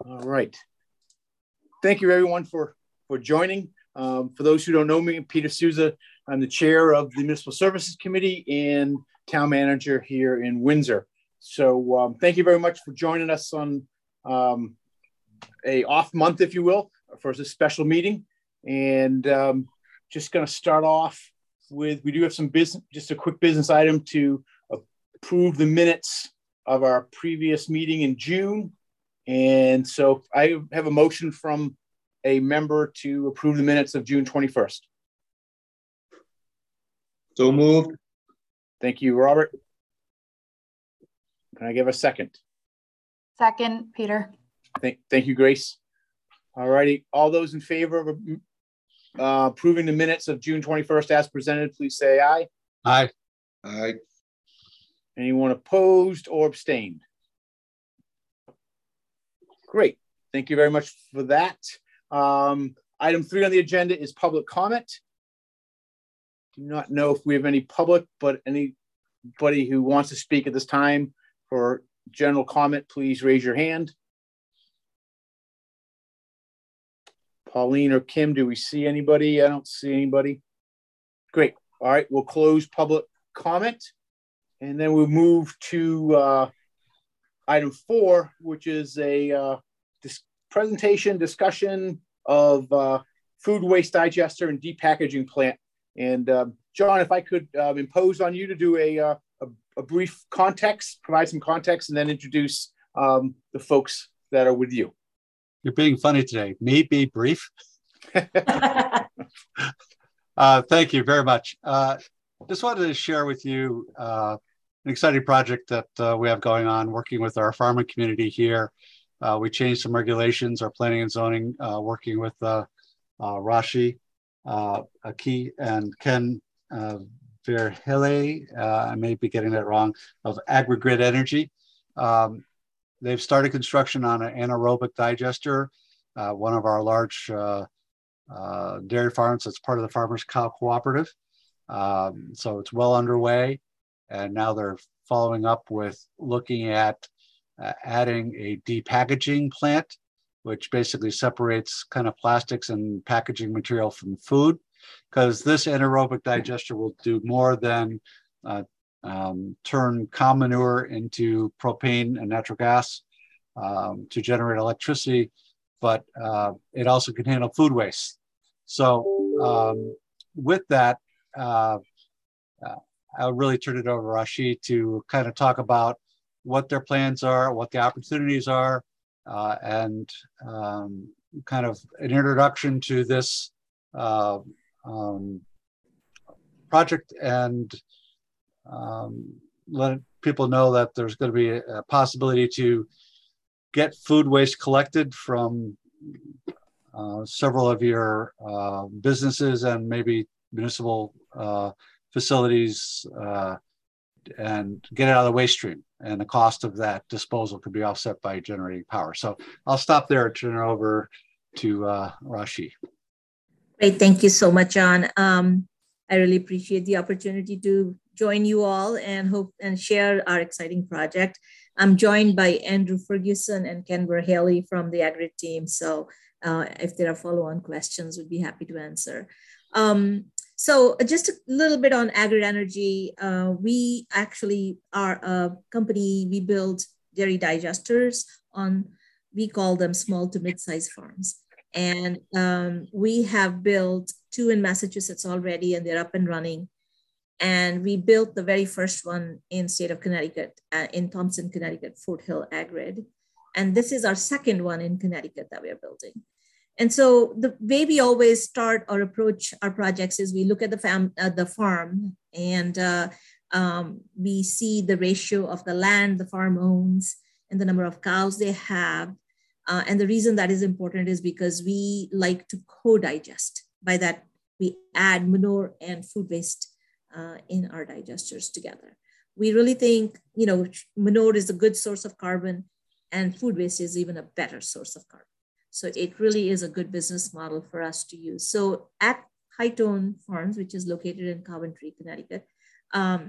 All right. Thank you, everyone, for joining. For those who don't know me, I'm Peter Souza. I'm the chair of the Municipal Services Committee and town manager here in Windsor. So thank you very much for joining us on a off month, if you will, for this special meeting. And just going to start off with, we do have some business, just a quick business item to approve the minutes of our previous meeting in June. And so I have a motion from a member to approve the minutes of June 21st. So moved. Thank you, Robert. Can I give a second? Second, Peter. Thank you, Grace. All righty. All those in favor of approving the minutes of June 21st as presented, please say aye. Aye. Aye. Anyone opposed or abstained? Great. Thank you very much for that. Item 3 on the agenda is public comment. Do not know if we have any public, but anybody who wants to speak at this time for general comment, please raise your hand. Pauline or Kim, do we see anybody? I don't see anybody. Great. All right, we'll close public comment. And then we'll move to item 4, which is a discussion of food waste digester and depackaging plant. And John, if I could impose on you to do a brief context, provide some context, and then introduce the folks that are with you. You're being funny today. Me be brief. Thank you very much. Just wanted to share with you an exciting project that we have going on, working with our farming community here. We changed some regulations, our planning and zoning, working with Rashi, Aki, and Ken Verhille, I may be getting that wrong, of AgriGrid Energy. They've started construction on an anaerobic digester, one of our large dairy farms that's part of the Farmers Cow Cooperative. So it's well underway, and now they're following up with looking at adding a depackaging plant, which basically separates kind of plastics and packaging material from food, because this anaerobic digester will do more than turn cow manure into propane and natural gas to generate electricity, but it also can handle food waste. So with that, I'll really turn it over to Rashi to kind of talk about what their plans are, what the opportunities are, and kind of an introduction to this project, and let people know that there's going to be a possibility to get food waste collected from several of your businesses and maybe municipal facilities, and get it out of the waste stream. And the cost of that disposal could be offset by generating power. So I'll stop there and turn it over to Rashi. Great, thank you so much, John. I really appreciate the opportunity to join you all and share our exciting project. I'm joined by Andrew Ferguson and Ken Verhille from the AgriGrid team. So if there are follow-on questions, we'd be happy to answer. So just a little bit on AgriGrid Energy. We actually are a company, we build dairy digesters we call them small to mid-sized farms. And we have built 2 in Massachusetts already, and they're up and running. And we built the very first one in state of Connecticut, in Thompson, Connecticut, Fort Hill AgriGrid. And this is our second one in Connecticut that we are building. And so the way we always start or approach our projects is we look at the farm, and we see the ratio of the land the farm owns and the number of cows they have. And the reason that is important is because we like to co-digest. By that, we add manure and food waste in our digesters together. We really think, manure is a good source of carbon, and food waste is even a better source of carbon. So it really is a good business model for us to use. So at Hightone Farms, which is located in Coventry, Connecticut,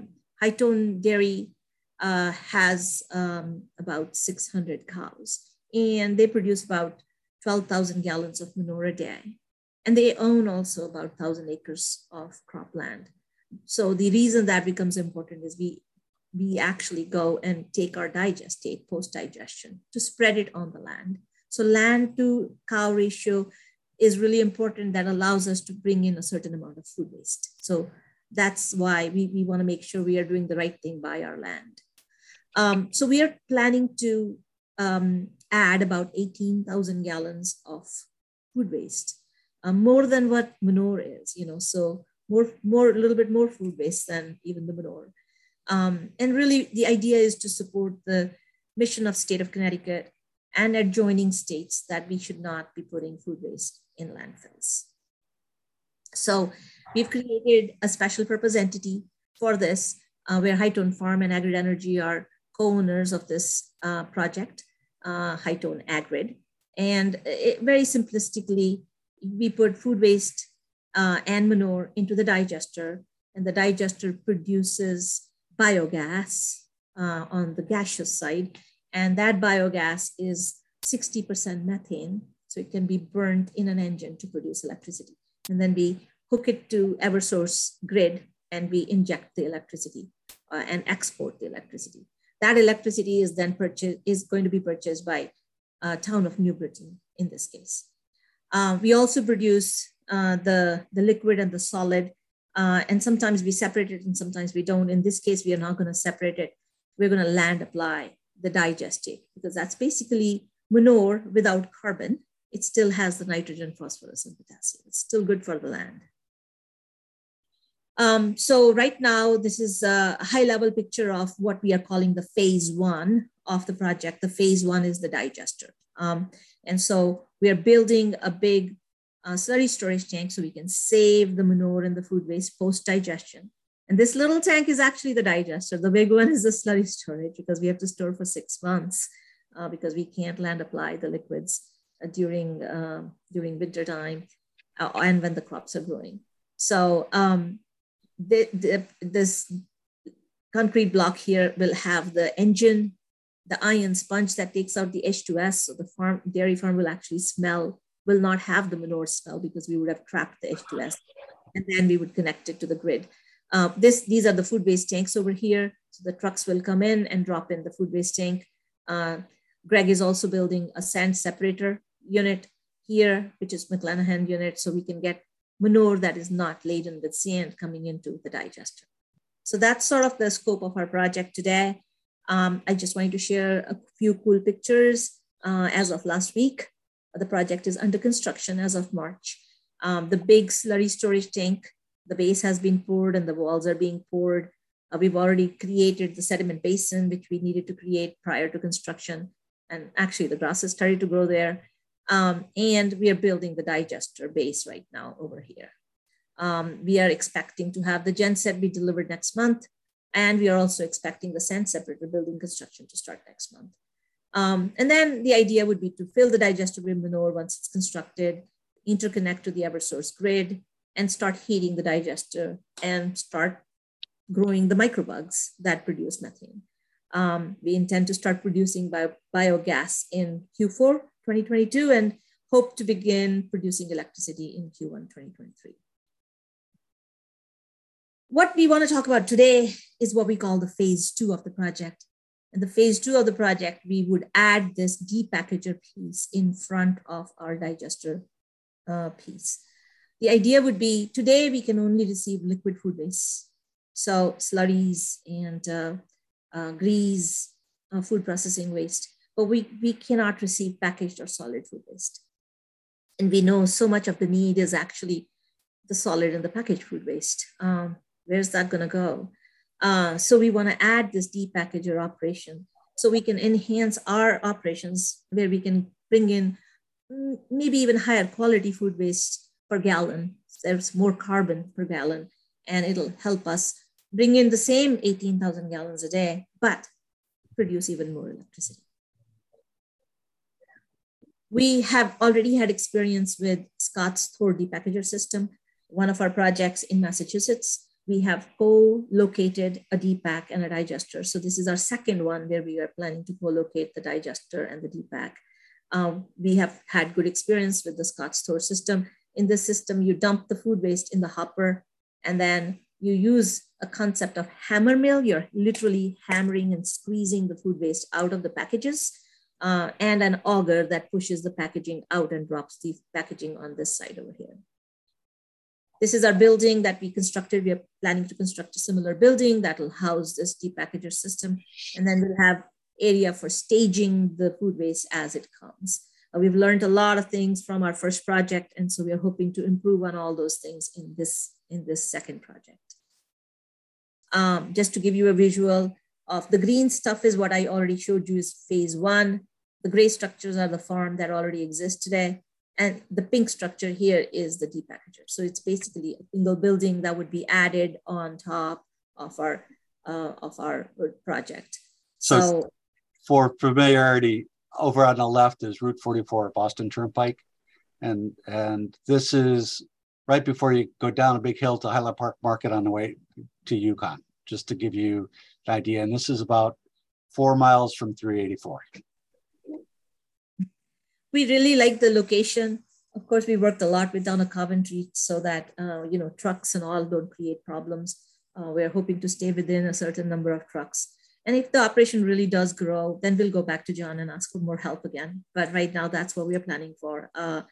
Hightone Dairy has about 600 cows. and they produce about 12,000 gallons of manure a day. And they own also about 1,000 acres of cropland. So the reason that becomes important is we actually go and take our digestate post-digestion to spread it on the land. So land to cow ratio is really important. That allows us to bring in a certain amount of food waste. So that's why we want to make sure we are doing the right thing by our land. So we are planning to add about 18,000 gallons of food waste, more than what manure is, so a little bit more food waste than even the manure. And really the idea is to support the mission of state of Connecticut and adjoining states that we should not be putting food waste in landfills. So we've created a special purpose entity for this, where Hightone Farm and Agrid Energy are co-owners of this project, Hightone Agrid. And very simplistically, we put food waste and manure into the digester, and the digester produces biogas on the gaseous side. And that biogas is 60% methane, so it can be burned in an engine to produce electricity. And then we hook it to Eversource grid, and we inject the electricity and export the electricity. That electricity is then going to be purchased by town of New Britain in this case. We also produce the liquid and the solid, and sometimes we separate it and sometimes we don't. In this case, we are not going to separate it. We're going to land apply the digestate, because that's basically manure without carbon. It still has the nitrogen, phosphorus, and potassium. It's still good for the land. So right now, this is a high-level picture of what we are calling the phase 1 of the project. The phase 1 is the digester. And so we are building a big slurry storage tank so we can save the manure and the food waste post-digestion. And this little tank is actually the digester. The big one is the slurry storage, because we have to store for 6 months because we can't land apply the liquids during winter time and when the crops are growing. So this concrete block here will have the engine, the ion sponge that takes out the H2S. So the dairy farm will actually will not have the manure smell, because we would have trapped the H2S, and then we would connect it to the grid. These are the food waste tanks over here. So the trucks will come in and drop in the food waste tank. Greg is also building a sand separator unit here, which is McLennan unit, so we can get manure that is not laden with sand coming into the digester. So that's sort of the scope of our project today. I just wanted to share a few cool pictures. As of last week, the project is under construction as of March. The big slurry storage tank, the base has been poured and the walls are being poured. We've already created the sediment basin, which we needed to create prior to construction. And actually the grass has started to grow there. And we are building the digester base right now over here. We are expecting to have the genset be delivered next month. And we are also expecting the sand separator building construction to start next month. And then the idea would be to fill the digester with manure once it's constructed, interconnect to the Eversource grid, and start heating the digester and start growing the microbugs that produce methane. We intend to start producing biogas in Q4 2022 and hope to begin producing electricity in Q1 2023. What we want to talk about today is what we call the phase 2 of the project. In the phase 2 of the project, we would add this depackager piece in front of our digester piece. The idea would be today we can only receive liquid food waste. So slurries and grease, food processing waste, but we cannot receive packaged or solid food waste. And we know so much of the need is actually the solid and the packaged food waste. Where's that gonna go? So we wanna add this depackager operation so we can enhance our operations where we can bring in maybe even higher quality food waste per gallon. There's more carbon per gallon, and it'll help us bring in the same 18,000 gallons a day, but produce even more electricity. We have already had experience with Scott's Thor depackager system. One of our projects in Massachusetts, we have co-located a depack and a digester. So this is our second one where we are planning to co-locate the digester and the depack. We have had good experience with the Scott Store system. In this system, you dump the food waste in the hopper, and then you use a concept of hammer mill. You're literally hammering and squeezing the food waste out of the packages, and an auger that pushes the packaging out and drops the packaging on this side over here. This is our building that we constructed. We are planning to construct a similar building that will house this depackager system. And then we'll have area for staging the food waste as it comes. We've learned a lot of things from our first project. And so we are hoping to improve on all those things in this second project. Just to give you a visual of the green stuff is what I already showed you is phase 1. The gray structures are the farm that already exists today. And the pink structure here is the depackager. So it's basically a single building that would be added on top of our project. So for familiarity, over on the left is Route 44, Boston Turnpike. And this is right before you go down a big hill to Highland Park Market on the way to Yukon, just to give you an idea. And this is about 4 miles from 384. We really like the location. Of course, we worked a lot with down at Coventry so that, trucks and all don't create problems. We're hoping to stay within a certain number of trucks. And if the operation really does grow, then we'll go back to John and ask for more help again. But right now, that's what we are planning for,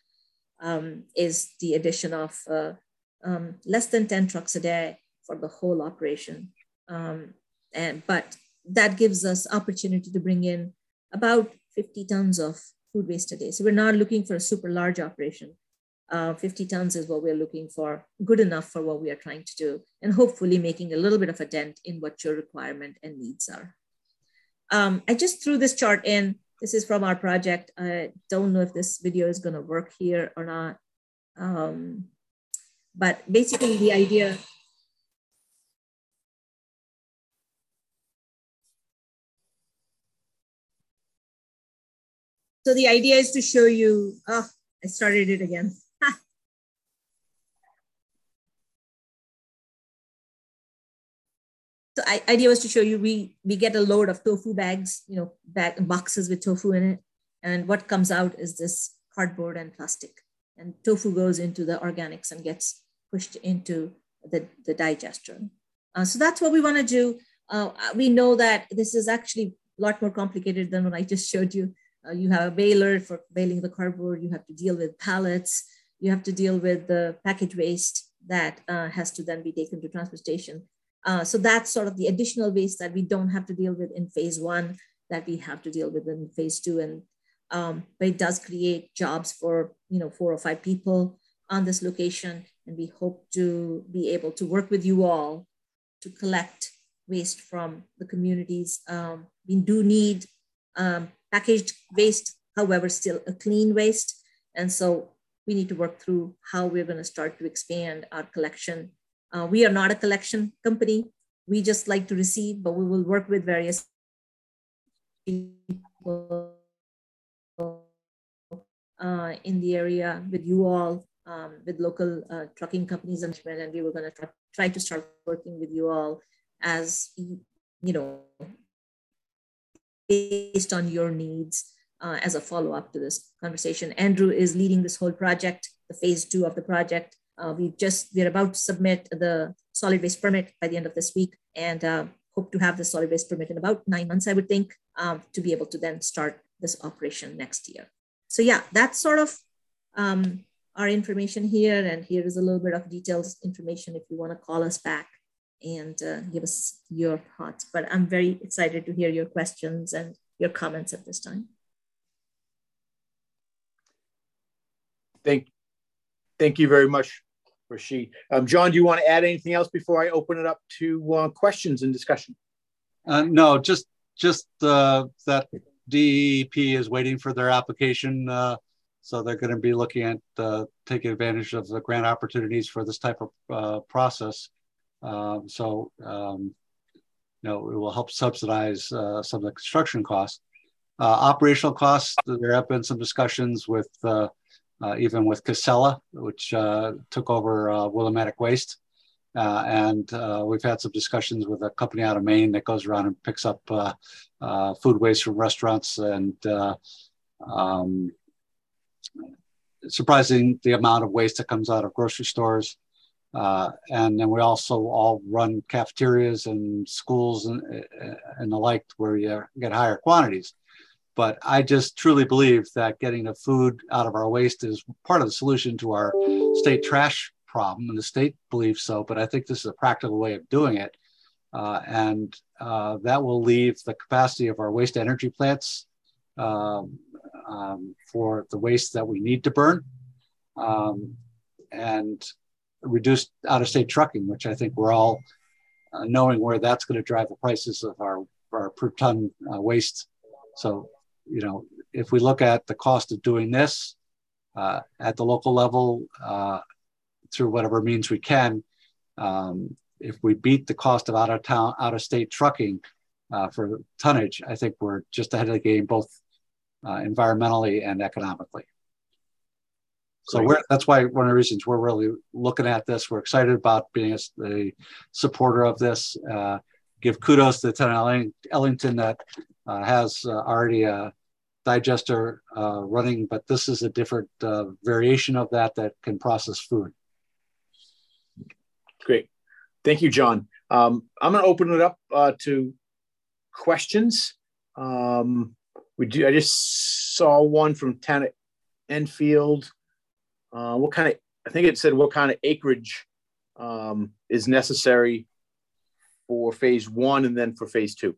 is the addition of less than 10 trucks a day for the whole operation. But that gives us opportunity to bring in about 50 tons of food waste a day. So we're not looking for a super large operation. 50 tons is what we're looking for, good enough for what we are trying to do, and hopefully making a little bit of a dent in what your requirement and needs are. I just threw this chart in. This is from our project. I don't know if this video is going to work here or not. But basically the idea, so the idea is to show you, I started it again. So idea was to show you, we get a load of tofu bags, boxes with tofu in it. And what comes out is this cardboard and plastic. And tofu goes into the organics and gets pushed into the digester. So that's what we want to do. We know that this is actually a lot more complicated than what I just showed you. You have a baler for baling the cardboard. You have to deal with pallets. You have to deal with the package waste that has to then be taken to transfer station. So that's sort of the additional waste that we don't have to deal with in phase 1 that we have to deal with in phase 2. And but it does create jobs for 4 or 5 people on this location. And we hope to be able to work with you all to collect waste from the communities. We do need packaged waste, however, still a clean waste. And so we need to work through how we're going to start to expand our collection. We are not a collection company. We just like to receive, but we will work with various people in the area, with you all, with local trucking companies, and we were going to try to start working with you all as, based on your needs as a follow-up to this conversation. Andrew is leading this whole project, the phase 2 of the project. We're about to submit the solid waste permit by the end of this week, and hope to have the solid waste permit in about 9 months, I would think, to be able to then start this operation next year. So yeah, that's sort of our information here. And here is a little bit of details information if you want to call us back and give us your thoughts. But I'm very excited to hear your questions and your comments at this time. Thank you very much, Rashid. John, do you want to add anything else before I open it up to questions and discussion? No, just that DEP is waiting for their application. So they're going to be looking at taking advantage of the grant opportunities for this type of process. It will help subsidize some of the construction costs. Operational costs, there have been some discussions with even with Casella, which took over Willimantic Waste. And we've had some discussions with a company out of Maine that goes around and picks up food waste from restaurants. And Um, surprising the amount of waste that comes out of grocery stores. And then we also all run cafeterias and schools and the like where you get higher quantities. But I just truly believe that getting the food out of our waste is part of the solution to our state trash problem, and the state believes so, but I think this is a practical way of doing it. And that will leave the capacity of our waste energy plants for the waste that we need to burn, and reduce out-of-state trucking, which I think we're all knowing where that's going to drive the prices of our per ton waste. So, you know, if we look at the cost of doing this at the local level through whatever means we can, if we beat the cost of out-of-state trucking for tonnage, I think we're just ahead of the game, both environmentally and economically. So that's why one of the reasons we're really looking at this. We're excited about being a supporter of this. Give kudos to Lieutenant Ellington that has already a digester running, but this is a different variation of that can process food. Great. Thank you, John. I'm going to open it up to questions. I just saw one from Tanner Enfield. What kind of, I think it said, what kind of acreage is necessary for phase 1 and then for phase 2?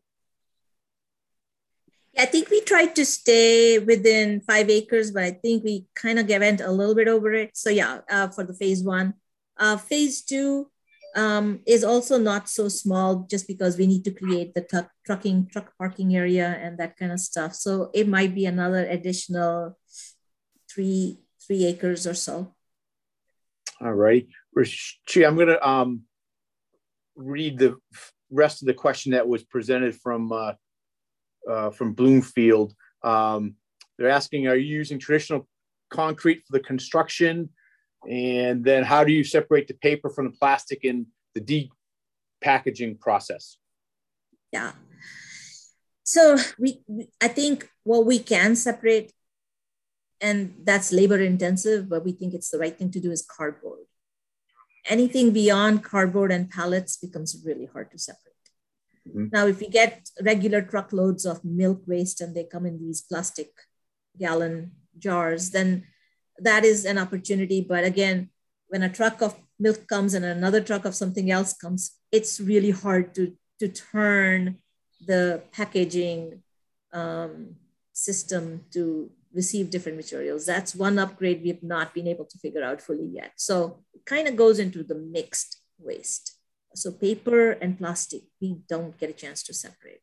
I think we tried to stay within 5 acres, but I think we kind of went a little bit over it. So yeah, for the phase 1. Phase 2 is also not so small, just because we need to create the truck parking area and that kind of stuff. So it might be another additional 3 acres or so. All right. I'm going to read the rest of the question that was presented from Bloomfield. They're asking, are you using traditional concrete for the construction? And then how do you separate the paper from the plastic in the depackaging process? Yeah. So I think what we can separate, and that's labor intensive, but we think it's the right thing to do, is cardboard. Anything beyond cardboard and pallets becomes really hard to separate. Mm-hmm. Now, if we get regular truckloads of milk waste and they come in these plastic gallon jars, then that is an opportunity. But again, when a truck of milk comes and another truck of something else comes, it's really hard to turn the packaging system to receive different materials. That's one upgrade we have not been able to figure out fully yet. So it kind of goes into the mixed waste. So paper and plastic, we don't get a chance to separate.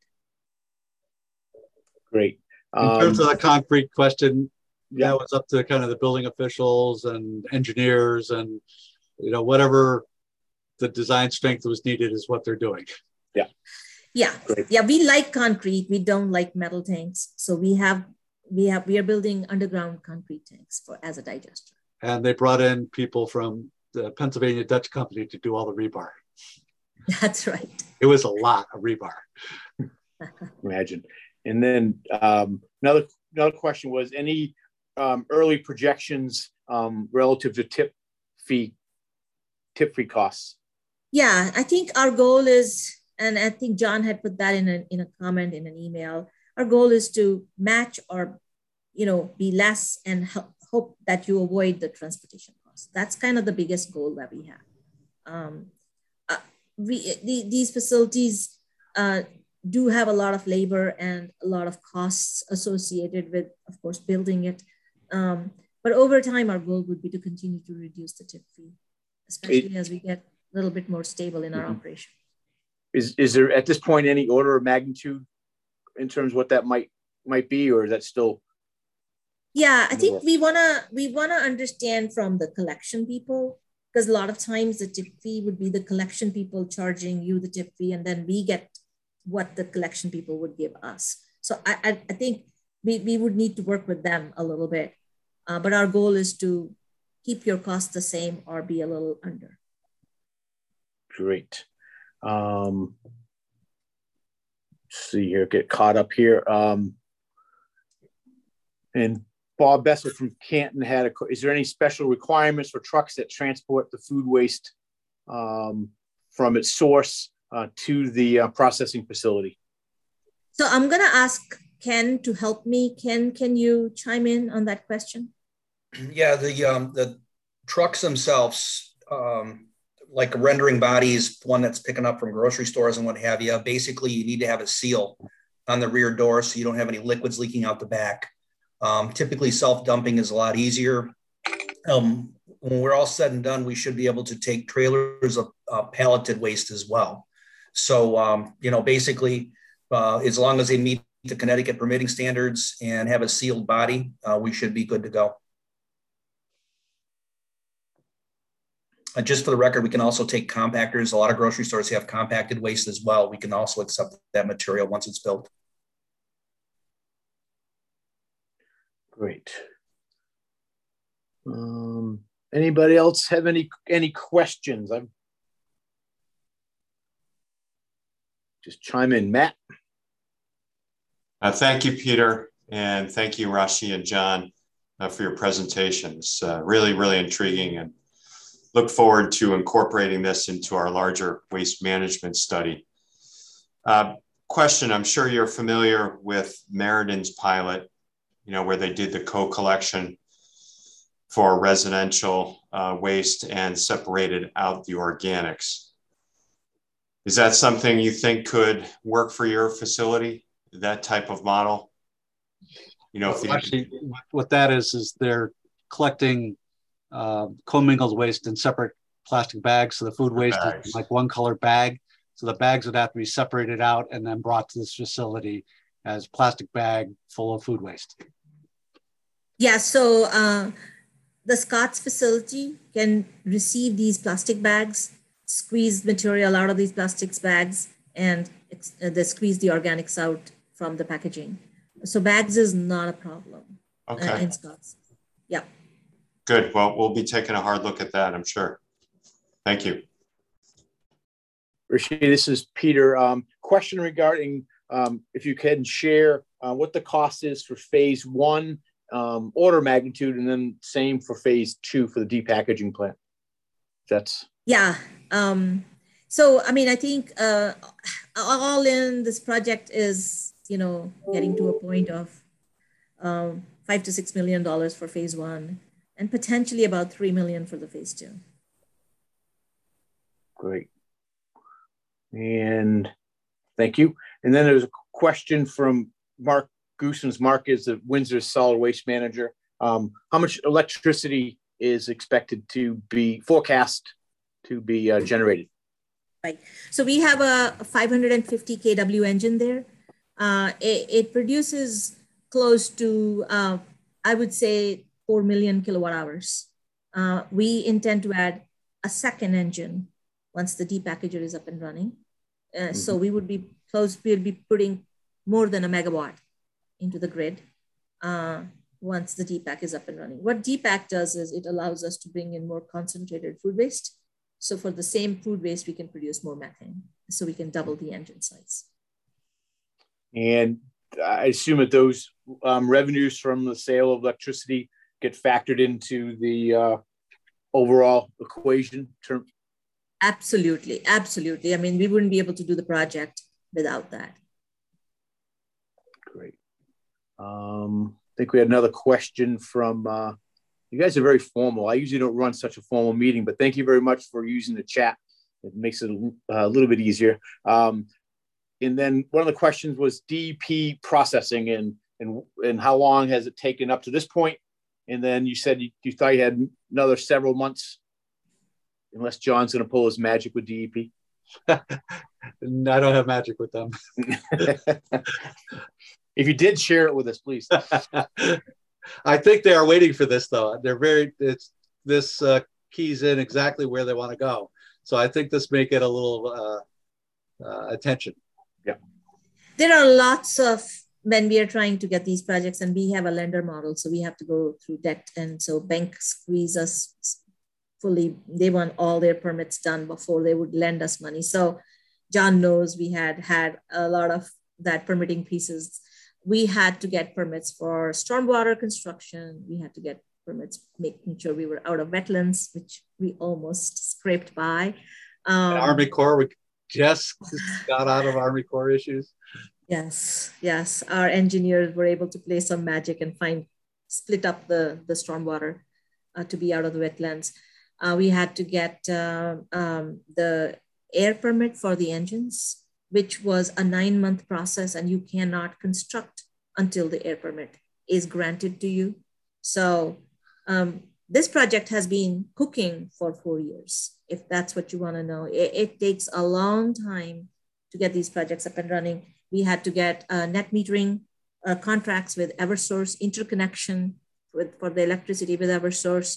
Great. In terms of the concrete question, that was up to kind of the building officials and engineers, and whatever the design strength was needed is what they're doing. Yeah. Great. Yeah. We like concrete. We don't like metal tanks. So we are building underground concrete tanks as a digester. And they brought in people from the Pennsylvania Dutch company to do all the rebar. That's right. It was a lot of rebar. Imagine. And then another question was, any early projections relative to tip fee costs? Yeah, I think our goal is, and I think John had put that in a comment in an email, our goal is to match or be less and hope that you avoid the transportation costs. That's kind of the biggest goal that we have. These facilities do have a lot of labor and a lot of costs associated with, of course, building it. But over time, our goal would be to continue to reduce the tip fee, especially as we get a little bit more stable in our operation. Is there at this point any order of magnitude in terms of what that might be, or is that still? Yeah, I think we wanna understand from the collection people, because a lot of times the tip fee would be the collection people charging you the tip fee, and then we get what the collection people would give us. So I think we would need to work with them a little bit, but our goal is to keep your costs the same or be a little under. Great. Let's see here, get caught up here. And Bob Bessel from Canton had is there any special requirements for trucks that transport the food waste from its source to the processing facility? So I'm going to ask Ken to help me. Ken, can you chime in on that question? Yeah, the trucks themselves, like rendering bodies, one that's picking up from grocery stores and what have you, basically you need to have a seal on the rear door so you don't have any liquids leaking out the back. Typically self-dumping is a lot easier. When we're all said and done, we should be able to take trailers of palleted waste as well. So, basically, as long as they meet the Connecticut permitting standards and have a sealed body, we should be good to go. Just for the record, we can also take compactors. A lot of grocery stores have compacted waste as well. We can also accept that material once it's built. Great. Anybody else have any questions? I'm just chime in, Matt. Thank you, Peter, and thank you, Rashi and John, for your presentation. It's really, really intriguing, and look forward to incorporating this into our larger waste management study. Question, I'm sure you're familiar with Meriden pilot, where they did the co-collection for residential waste and separated out the organics. Is that something you think could work for your facility, that type of model? Actually, what that is they're collecting commingled waste in separate plastic bags. So the food waste is like one color bag. So the bags would have to be separated out and then brought to this facility as plastic bag full of food waste. Yeah, so the Scott's facility can receive these plastic bags, squeeze material out of these plastics bags, and they squeeze the organics out from the packaging. So bags is not a problem in Scott's. Yeah. Good. Well, we'll be taking a hard look at that, I'm sure. Thank you. Rishi, this is Peter. Question regarding if you can share what the cost is for phase 1, order magnitude, and then same for phase 2 for the depackaging plant. Yeah. So, I mean, I think all in this project is, getting to a point of $5 to $6 million for phase 1 and potentially about $3 million for the phase 2. Great. And thank you. And then there's a question from Mark Goosens. Mark is the Windsor solid waste manager. How much electricity is expected to be forecast to be generated? Right. So we have a 550 kW engine there. It produces close to, I would say, 4 million kilowatt hours. We intend to add a second engine once the depackager is up and running. So we would be close, we'll be putting more than a megawatt into the grid once the DPAC is up and running. What DPAC does is it allows us to bring in more concentrated food waste. So for the same food waste, we can produce more methane. So we can double the engine size. And I assume that those revenues from the sale of electricity get factored into the overall equation term. Absolutely, absolutely. I mean, we wouldn't be able to do the project without that. Great. I think we had another question from, you guys are very formal. I usually don't run such a formal meeting, but thank you very much for using the chat. It makes it a little bit easier. And then one of the questions was DEP processing and how long has it taken up to this point? And then you said you thought you had another several months, unless John's going to pull his magic with DEP. I don't have magic with them. If you did, share it with us, please. I think they are waiting for this, though. This keys in exactly where they want to go. So I think this may get a little attention. Yeah. There are lots of, when we are trying to get these projects, and we have a lender model, so we have to go through debt. And so banks squeeze us fully. They want all their permits done before they would lend us money. So John knows we had a lot of that permitting pieces. we had to get permits for stormwater construction. We had to get permits, making sure we were out of wetlands, which we almost scraped by. Army Corps, we just got out of Army Corps issues. Yes, yes. Our engineers were able to play some magic and split up the stormwater to be out of the wetlands. We had to get the air permit for the engines, which was a 9-month process, and you cannot construct until the air permit is granted to you. So this project has been cooking for 4 years, if that's what you want to know. It takes a long time to get these projects up and running. We had to get net metering contracts with Eversource, interconnection for the electricity with Eversource.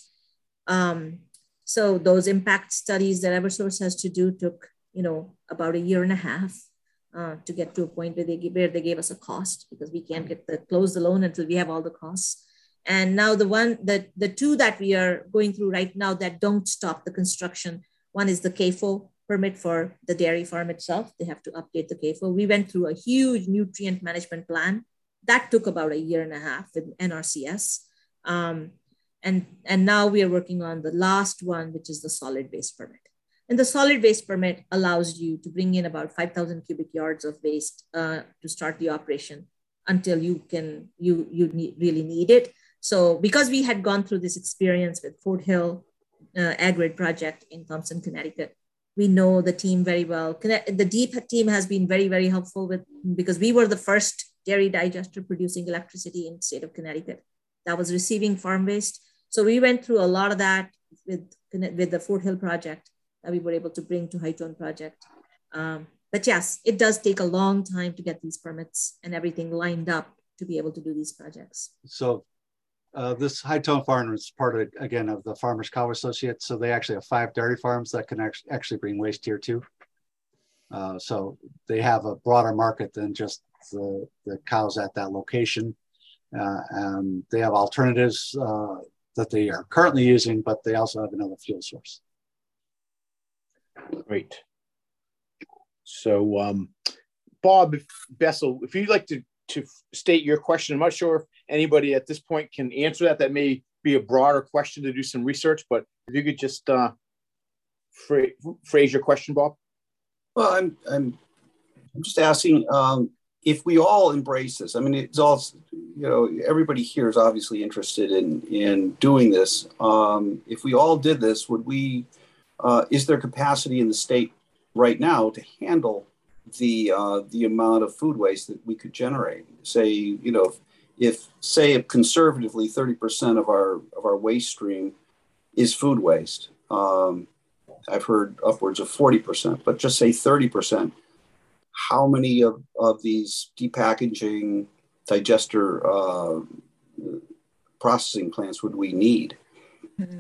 So those impact studies that Eversource has to do took, about 1.5 years to get to a point where they gave us a cost, because we can't close the loan until we have all the costs. And now the two that we are going through right now that don't stop the construction, one is the CAFO permit for the dairy farm itself. They have to update the CAFO. We went through a huge nutrient management plan. That took about 1.5 years with NRCS. And now we are working on the last one, which is the solid waste permit. And the solid waste permit allows you to bring in about 5,000 cubic yards of waste to start the operation until you really need it. So because we had gone through this experience with Fort Hill Ag-Grid project in Thompson, Connecticut, we know the team very well. The DEEP team has been very, very helpful because we were the first dairy digester producing electricity in the state of Connecticut that was receiving farm waste. So we went through a lot of that with the Fort Hill project that we were able to bring to High-Tone project. But yes, it does take a long time to get these permits and everything lined up to be able to do these projects. So this High-Tone farm is part of, again, of the Farmers Cow Associates. So they actually have 5 dairy farms that can actually bring waste here too. So they have a broader market than just the cows at that location. And they have alternatives that they are currently using, but they also have another fuel source. Great. So Bob Bessel, if you'd like to state your question, I'm not sure if anybody at this point can answer that. That may be a broader question to do some research, but if you could just phrase your question, Bob. Well, I'm just asking if we all embrace this. I mean, it's all, everybody here is obviously interested in doing this. If we all did this, would we? Is there capacity in the state right now to handle the amount of food waste that we could generate? Say, if say conservatively 30% of our waste stream is food waste. I've heard upwards of 40%, but just say 30%. How many of these depackaging digester processing plants would we need? Mm-hmm.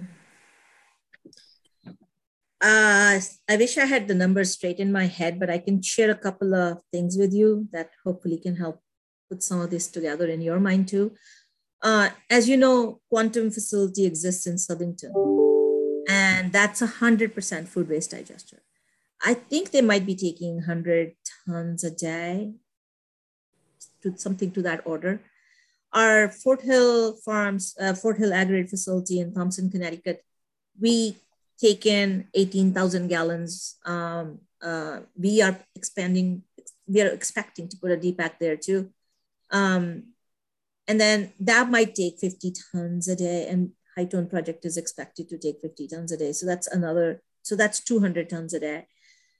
I wish I had the numbers straight in my head, but I can share a couple of things with you that hopefully can help put some of this together in your mind too. As you know, Quantum facility exists in Southington, and that's 100% food waste digester. I think they might be taking 100 tons a day, something to that order. Our Fort Hill Farms, Fort Hill Ag-Grid facility in Thompson, Connecticut, we take in 18,000 gallons. We are expecting to put a DPAC there too. And then that might take 50 tons a day, and High-Tone project is expected to take 50 tons a day. So that's 200 tons a day.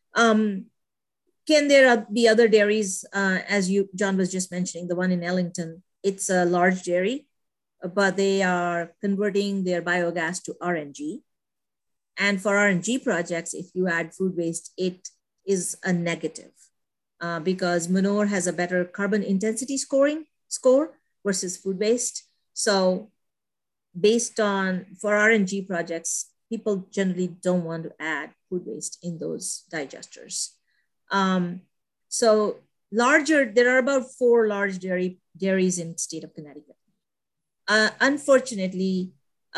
Can there be other dairies, as John was just mentioning, the one in Ellington? It's a large dairy, but they are converting their biogas to RNG. And for RNG projects, if you add food waste, it is a negative because manure has a better carbon intensity score versus food waste. So for RNG projects, people generally don't want to add food waste in those digesters. So there are about 4 large dairies in the state of Connecticut. Unfortunately,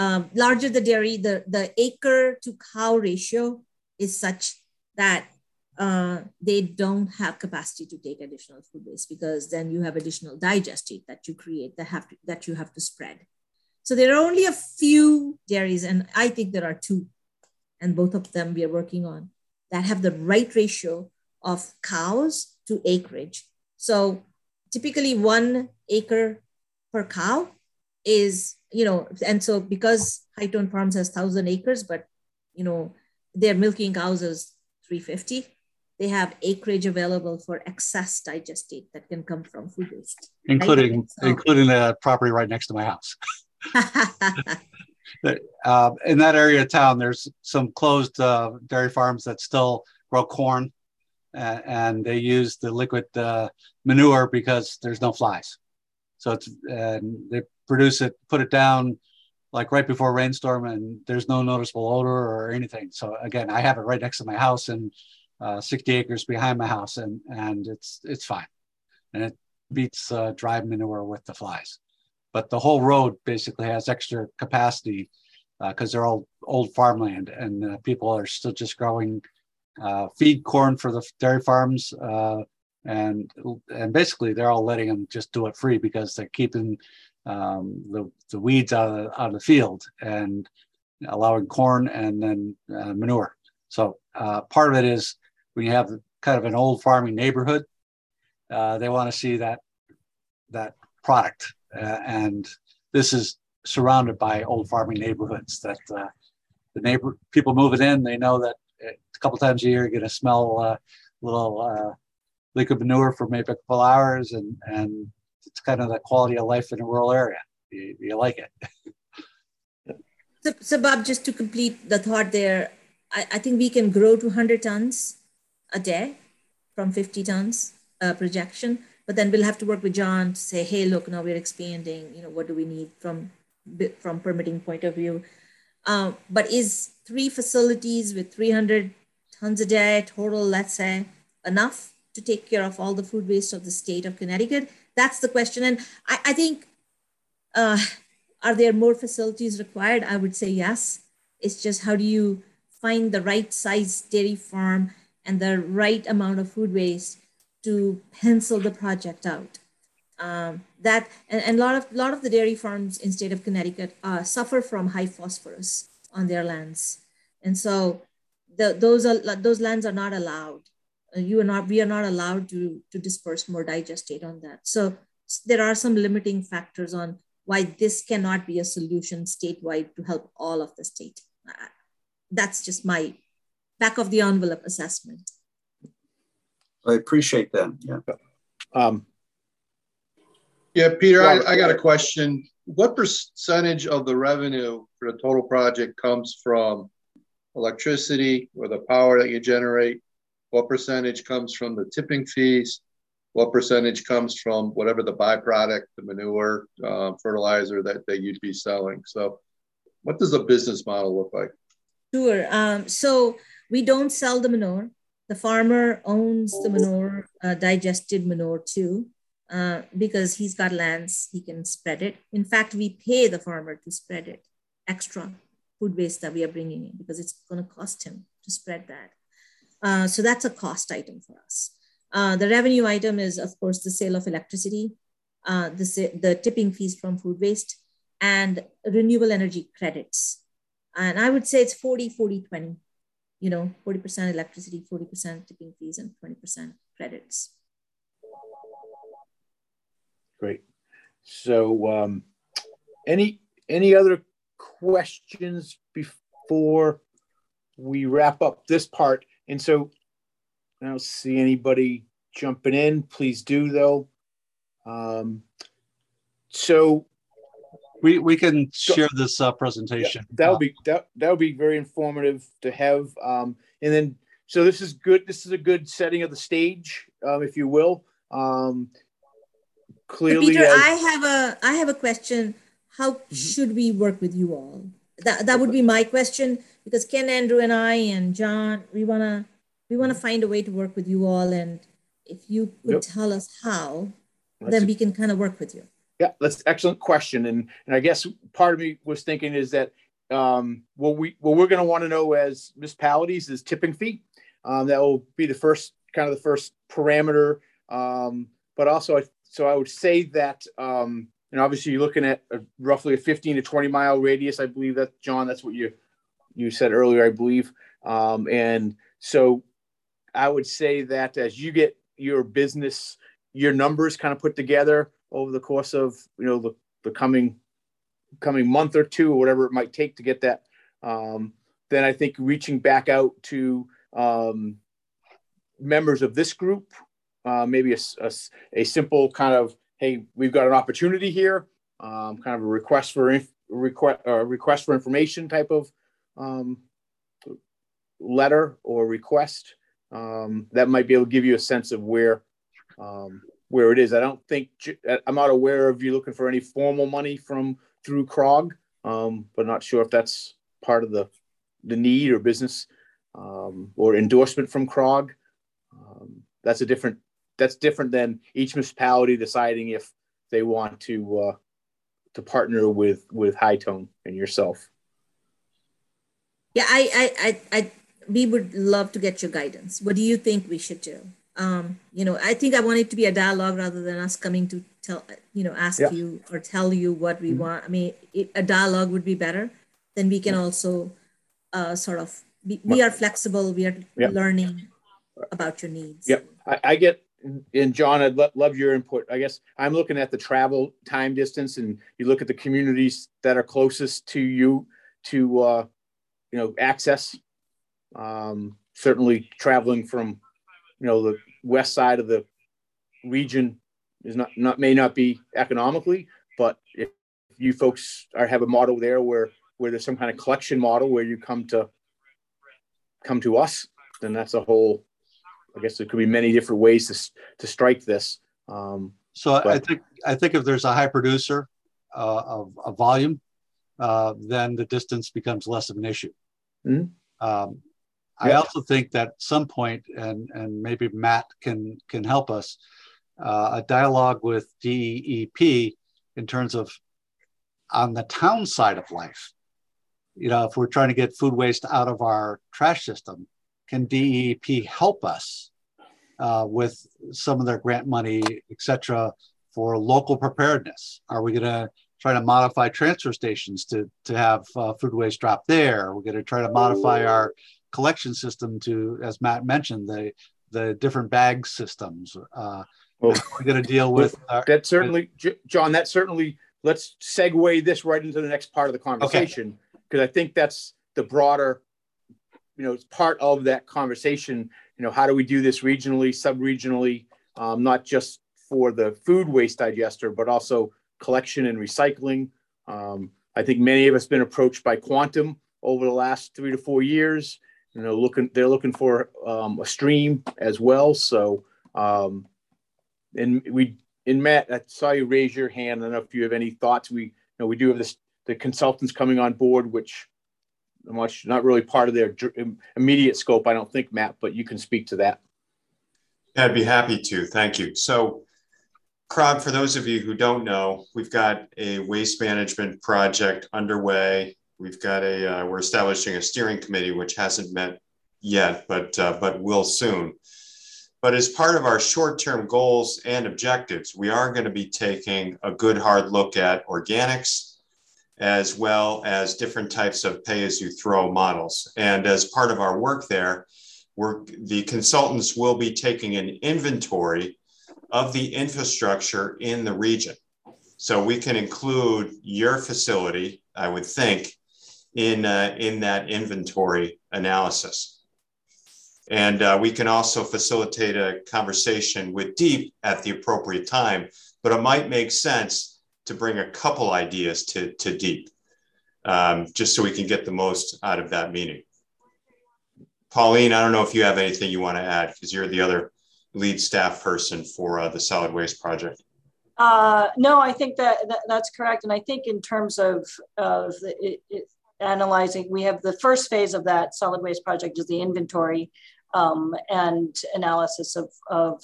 larger the dairy, the acre to cow ratio is such that they don't have capacity to take additional food waste, because then you have additional digestate that you create that you have to spread. So there are only a few dairies, and I think there are two, and both of them we are working on, that have the right ratio of cows to acreage. So typically 1 acre per cow is, and so because High Tone Farms has 1,000 acres, but, their milking cows is 350, they have acreage available for excess digestate that can come from food waste. Including the property right next to my house. In that area of town, there's some closed dairy farms that still grow corn, and they use the liquid manure because there's no flies. So they produce it, put it down like right before a rainstorm, and there's no noticeable odor or anything. So again, I have it right next to my house and 60 acres behind my house, and it's fine. And it beats dry manure with the flies. But the whole road basically has extra capacity because they're all old farmland, and people are still just growing feed corn for the dairy farms. And basically they're all letting them just do it free because they're keeping the weeds out of the field and allowing corn and then manure. So part of it is when you have kind of an old farming neighborhood, they want to see that product. And this is surrounded by old farming neighborhoods that people moving in, they know that a couple times a year you're going to smell a little liquid manure for maybe a couple hours, and it's kind of the quality of life in a rural area. You like it. So Bob, just to complete the thought there, I think we can grow to 100 tons a day from 50 tons projection, but then we'll have to work with John to say, hey, look, now we're expanding, what do we need from permitting point of view? But is 3 facilities with 300 tons a day total, let's say, enough to take care of all the food waste of the state of Connecticut? That's the question. And I think, are there more facilities required? I would say yes. It's just how do you find the right size dairy farm and the right amount of food waste to pencil the project out. And a lot of the dairy farms in state of Connecticut suffer from high phosphorus on their lands, and so those lands are not allowed. We are not allowed to disperse more digestate on that. So there are some limiting factors on why this cannot be a solution statewide to help all of the state. That's just my back of the envelope assessment. I appreciate that. Yeah. Yeah, Peter, I got a question. What percentage of the revenue for the total project comes from electricity or the power that you generate? What percentage comes from the tipping fees? What percentage comes from whatever the byproduct, the manure, fertilizer that you'd be selling? So what does the business model look like? Sure. So we don't sell the manure. The farmer owns the manure, digested manure too, because he's got lands, he can spread it. In fact, we pay the farmer to spread it, extra food waste that we are bringing in, because it's going to cost him to spread that. So that's a cost item for us. The revenue item is, of course, the sale of electricity, the tipping fees from food waste, and renewable energy credits. And I would say it's 40-40-20. 40% electricity, 40% tipping fees, and 20% credits. Great. So any other questions before we wrap up this part? And so I don't see anybody jumping in. Please do, though. So we can share this presentation. Yeah, that would be very informative to have. And then, so this is good. This is a good setting of the stage, if you will. Clearly, so Peter, I have a question. How should we work with you all? That would be my question, because Ken, Andrew, and I, and John, we wanna find a way to work with you all. And if you could tell us how, then we can kind of work with you. Yeah, that's an excellent question. And I guess part of me was thinking is that what we're going to want to know as municipalities is tipping fee. That will be the first parameter. But also, so I would say that, obviously you're looking at roughly a 15 to 20 mile radius. I believe that, John, that's what you said earlier, I believe. And so I would say that as you get your numbers kind of put together over the course of, the coming month or two, or whatever it might take to get that, then I think reaching back out to members of this group, maybe a simple kind of, hey, we've got an opportunity here, kind of a request for information type of letter or request, that might be able to give you a sense of where it is. I'm not aware of you looking for any formal money through CROG, but not sure if that's part of the need or business, or endorsement from CROG. That's different than each municipality deciding if they want to partner with High Tone and yourself. Yeah, we would love to get your guidance. What do you think we should do? I think I want it to be a dialogue rather than us coming to ask you or tell you what we want. I mean, a dialogue would be better. Then we can also we are flexible. We are learning about your needs. Yeah, I get, and John, I'd love your input. I guess I'm looking at the travel time distance, and you look at the communities that are closest to you to, access. Certainly traveling from, the west side of the region is may not be economically, but if you folks have a model there where there's some kind of collection model where you come to us, then that's a whole, I guess there could be many different ways to strike this. I think if there's a high producer of volume, then the distance becomes less of an issue. Mm-hmm. I also think that at some point, and maybe Matt can help us, a dialogue with DEEP in terms of on the town side of life. If we're trying to get food waste out of our trash system, can DEEP help us with some of their grant money, et cetera, for local preparedness? Are we going to try to modify transfer stations to have food waste drop there? We're going to try to modify our collection system to, as Matt mentioned, the different bag systems. We're going to deal with that. Certainly, John, let's segue this right into the next part of the conversation, because I think that's the broader, it's part of that conversation. How do we do this regionally, sub-regionally, not just for the food waste digester, but also collection and recycling. I think many of us have been approached by Quantum over the last 3 to 4 years. They're looking for a stream as well. So, and Matt, I saw you raise your hand. I don't know if you have any thoughts. We do have the consultants coming on board, which not really part of their immediate scope, I don't think, Matt, but you can speak to that. Yeah, I'd be happy to. Thank you. So, CROG, for those of you who don't know, we've got a waste management project underway. We've got we're establishing a steering committee, which hasn't met yet, but will soon. But as part of our short-term goals and objectives, we are going to be taking a good hard look at organics, as well as different types of pay-as-you-throw models. And as part of our work there, the consultants will be taking an inventory of the infrastructure in the region. So we can include your facility, I would think, in that inventory analysis. And we can also facilitate a conversation with DEEP at the appropriate time, but it might make sense to bring a couple ideas to DEEP, just so we can get the most out of that meeting. Pauline, I don't know if you have anything you want to add, because you're the other lead staff person for the solid waste project. No, I think that's correct. And I think in terms of analyzing, we have the first phase of that solid waste project is the inventory and analysis of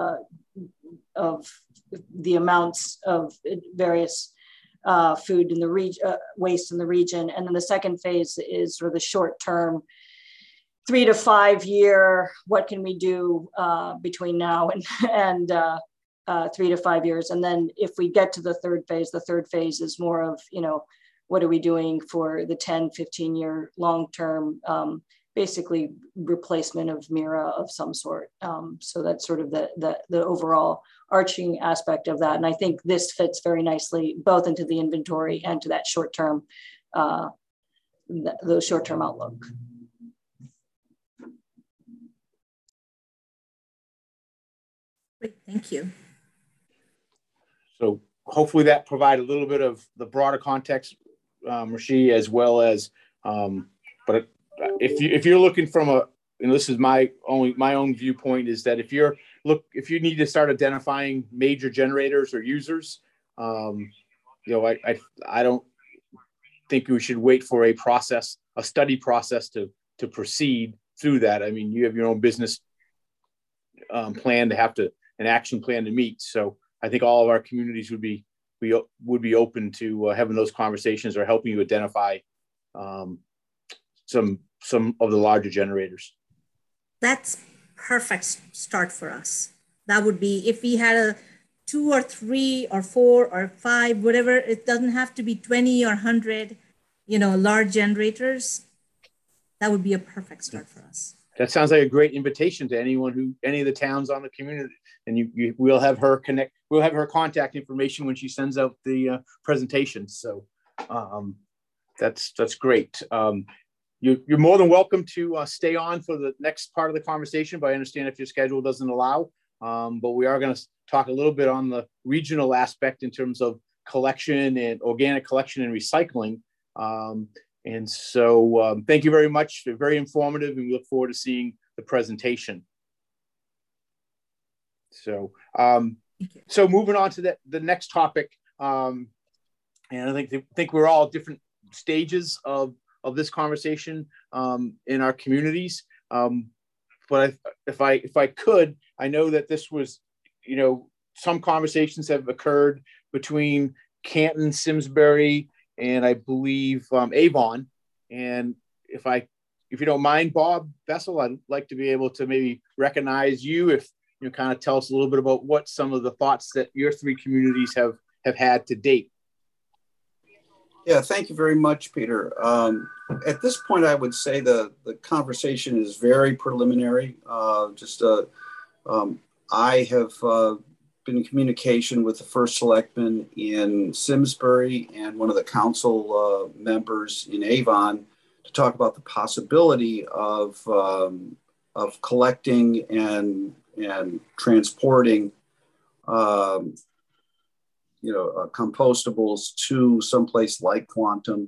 the amounts of various food in the region, waste in the region. And then the second phase is sort of the short-term 3 to 5 year, what can we do between now and 3 to 5 years. And then if we get to the third phase is more of, what are we doing for the 10, 15 year long-term, basically replacement of MIRA of some sort. So that's sort of the overall arching aspect of that. And I think this fits very nicely both into the inventory and to that short-term, those short-term outlook. Great, thank you. So hopefully that provided a little bit of the broader context, Rashi, as well as, but if you're looking from a, and this is my own viewpoint, is that if you need to start identifying major generators or users, I don't think we should wait for a study process to proceed through that. I mean, you have your own business plan an action plan to meet. So I think all of our communities would be open to having those conversations or helping you identify some of the larger generators. That's perfect start for us. That would be if we had a 2 or 3 or 4 or 5, whatever. It doesn't have to be 20 or 100, large generators. That would be a perfect start for us. That sounds like a great invitation to any of the towns on the community, and we'll have her connect. We'll have her contact information when she sends out the presentation. So that's great. You're more than welcome to stay on for the next part of the conversation, but I understand if your schedule doesn't allow. But we are going to talk a little bit on the regional aspect in terms of collection and organic collection and recycling. And so thank you very much. They're very informative, and we look forward to seeing the presentation. So moving on to the next topic, and I think we're all at different stages of this conversation in our communities. But if I could, I know that this was, some conversations have occurred between Canton, Simsbury, and I believe Avon. And if you don't mind, Bob Bessel, I'd like to be able to maybe recognize you if you kind of tell us a little bit about what some of the thoughts that your 3 communities have had to date. Yeah, thank you very much, Peter. At this point, I would say the conversation is very preliminary. I have been in communication with the first selectman in Simsbury and one of the council members in Avon to talk about the possibility of collecting and transporting compostables to someplace like Quantum.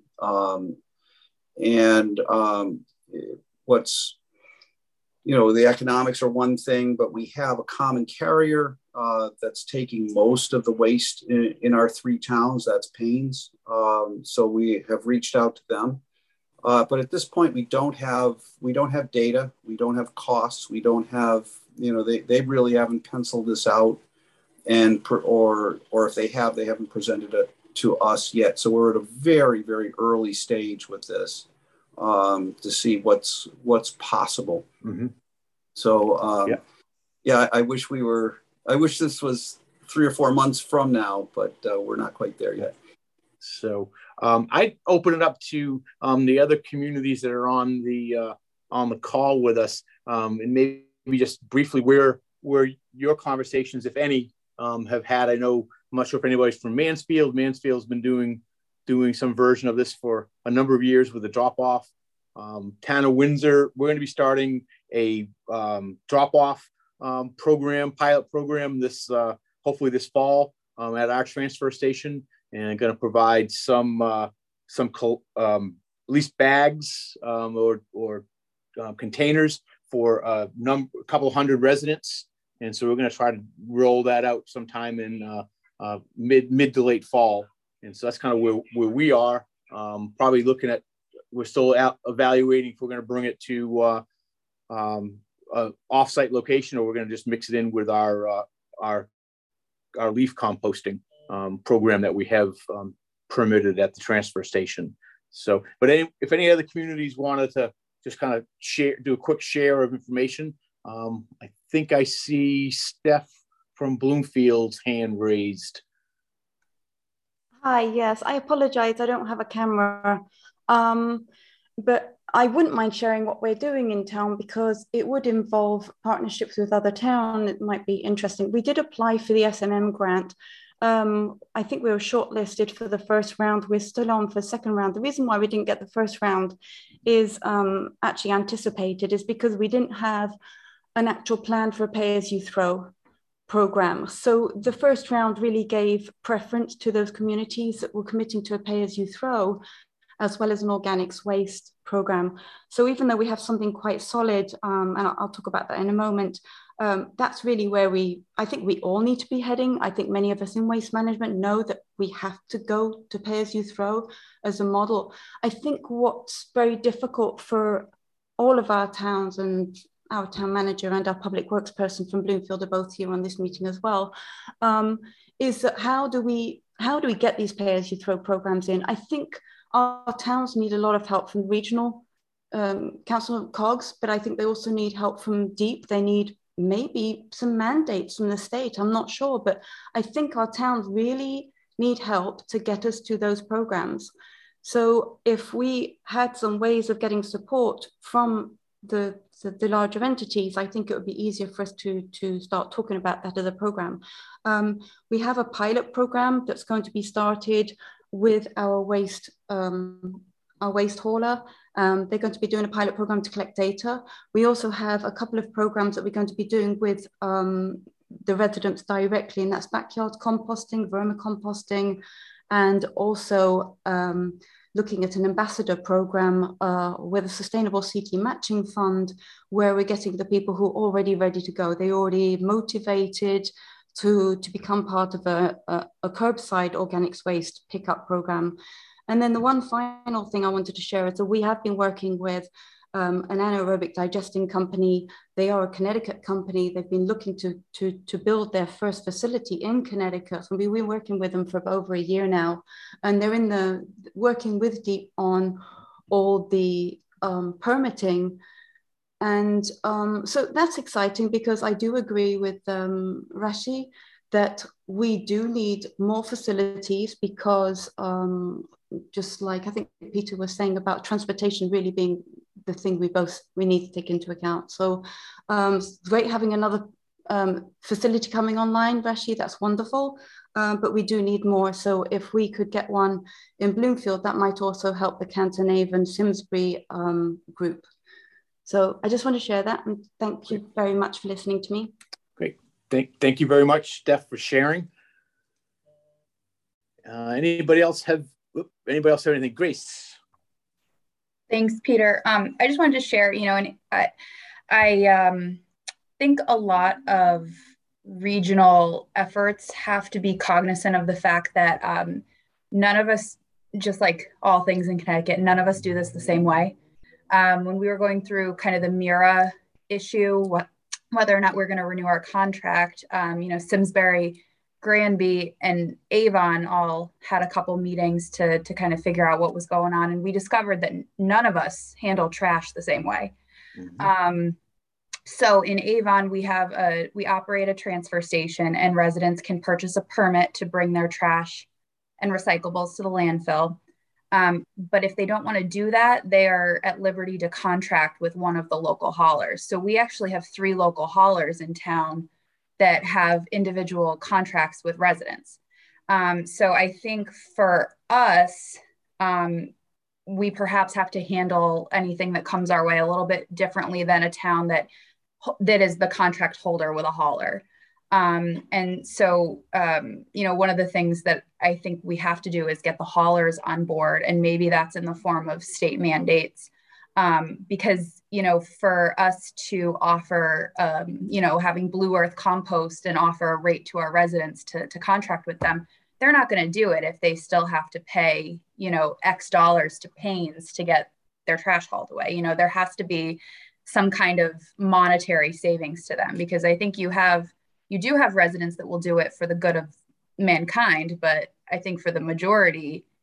The economics are one thing, but we have a common carrier that's taking most of the waste in our 3 towns. That's Paynes. So we have reached out to them. But at this point, we don't have data. We don't have costs. We don't have, they really haven't penciled this out. Or if they have, they haven't presented it to us yet. So we're at a very, very early stage with this to see what's possible. Mm-hmm. So I wish this was 3 or 4 months from now, but we're not quite there yet. So I'd open it up to the other communities that are on the call with us, and maybe just briefly where your conversations, if any, have had. I'm not sure if anybody's from Mansfield. Mansfield's been doing some version of this for a number of years with a drop-off. Town of Windsor, we're going to be starting a drop-off pilot program hopefully this fall at our transfer station, and going to provide some at least bags or containers for a couple hundred residents. And so we're going to try to roll that out sometime in mid to late fall. And so that's kind of where we are. Probably looking at, we're still evaluating if we're going to bring it to an off-site location, or we're going to just mix it in with our leaf composting program that we have permitted at the transfer station. So, but if any other communities wanted to just kind of do a quick share of information. I think I see Steph from Bloomfield's hand raised. Hi, yes, I apologize. I don't have a camera, but I wouldn't mind sharing what we're doing in town because it would involve partnerships with other towns. It might be interesting. We did apply for the SMM grant. I think we were shortlisted for the first round. We're still on for the second round. The reason why we didn't get the first round is actually anticipated, is because we didn't have an actual plan for a pay-as-you-throw program. So the first round really gave preference to those communities that were committing to a pay-as-you-throw, as well as an organics waste program. So even though we have something quite solid, and I'll talk about that in a moment, that's really where I think we all need to be heading. I think many of us in waste management know that we have to go to pay-as-you-throw as a model. I think what's very difficult for all of our towns, and our town manager and our public works person from Bloomfield are both here on this meeting as well, is that how do we get these pay-as-you-throw programs in? I think our towns need a lot of help from regional council COGS, but I think they also need help from DEEP. They need maybe some mandates from the state. I'm not sure, but I think our towns really need help to get us to those programs. So if we had some ways of getting support from the larger entities, I think it would be easier for us to start talking about that as a program. We have a pilot program that's going to be started with our waste hauler. They're going to be doing a pilot program to collect data. We also have a couple of programs that we're going to be doing with the residents directly, and that's backyard composting, vermicomposting, and also looking at an ambassador program with a sustainable CT matching fund, where we're getting the people who are already ready to go. They're already motivated to become part of a curbside organics waste pickup program. And then the one final thing I wanted to share is that we have been working with an anaerobic digesting company. They are a Connecticut company. They've been looking to build their first facility in Connecticut. So we've been working with them for over a year now, and they're working with DEEP on all the permitting. And so that's exciting, because I do agree with Rashi that we do need more facilities, because just like I think Peter was saying about transportation really being the thing we need to take into account. So great having another facility coming online, Rashi, that's wonderful, but we do need more. So if we could get one in Bloomfield, that might also help the Cantonavon Simsbury group. So I just want to share that, and thank you very much for listening to me. Great, thank you very much, Steph, for sharing. Anybody else have anything? Grace. Thanks, Peter. I just wanted to share, and I think a lot of regional efforts have to be cognizant of the fact that none of us, just like all things in Connecticut, none of us do this the same way. When we were going through kind of the MIRA issue, whether or not we're going to renew our contract, Simsbury, Granby, and Avon all had a couple meetings to kind of figure out what was going on. And we discovered that none of us handle trash the same way. Mm-hmm. So in Avon, we operate a transfer station, and residents can purchase a permit to bring their trash and recyclables to the landfill. But if they don't want to do that, they are at liberty to contract with one of the local haulers. So we actually have 3 local haulers in town that have individual contracts with residents. So I think for us, we perhaps have to handle anything that comes our way a little bit differently than a town that is the contract holder with a hauler. And so, one of the things that I think we have to do is get the haulers on board, and maybe that's in the form of state mandates. Because, for us to offer, having Blue Earth compost and offer a rate to our residents to contract with them, they're not going to do it if they still have to pay, X dollars to Paynes to get their trash hauled away. There has to be some kind of monetary savings to them, because I think you do have residents that will do it for the good of mankind, but I think for the majority,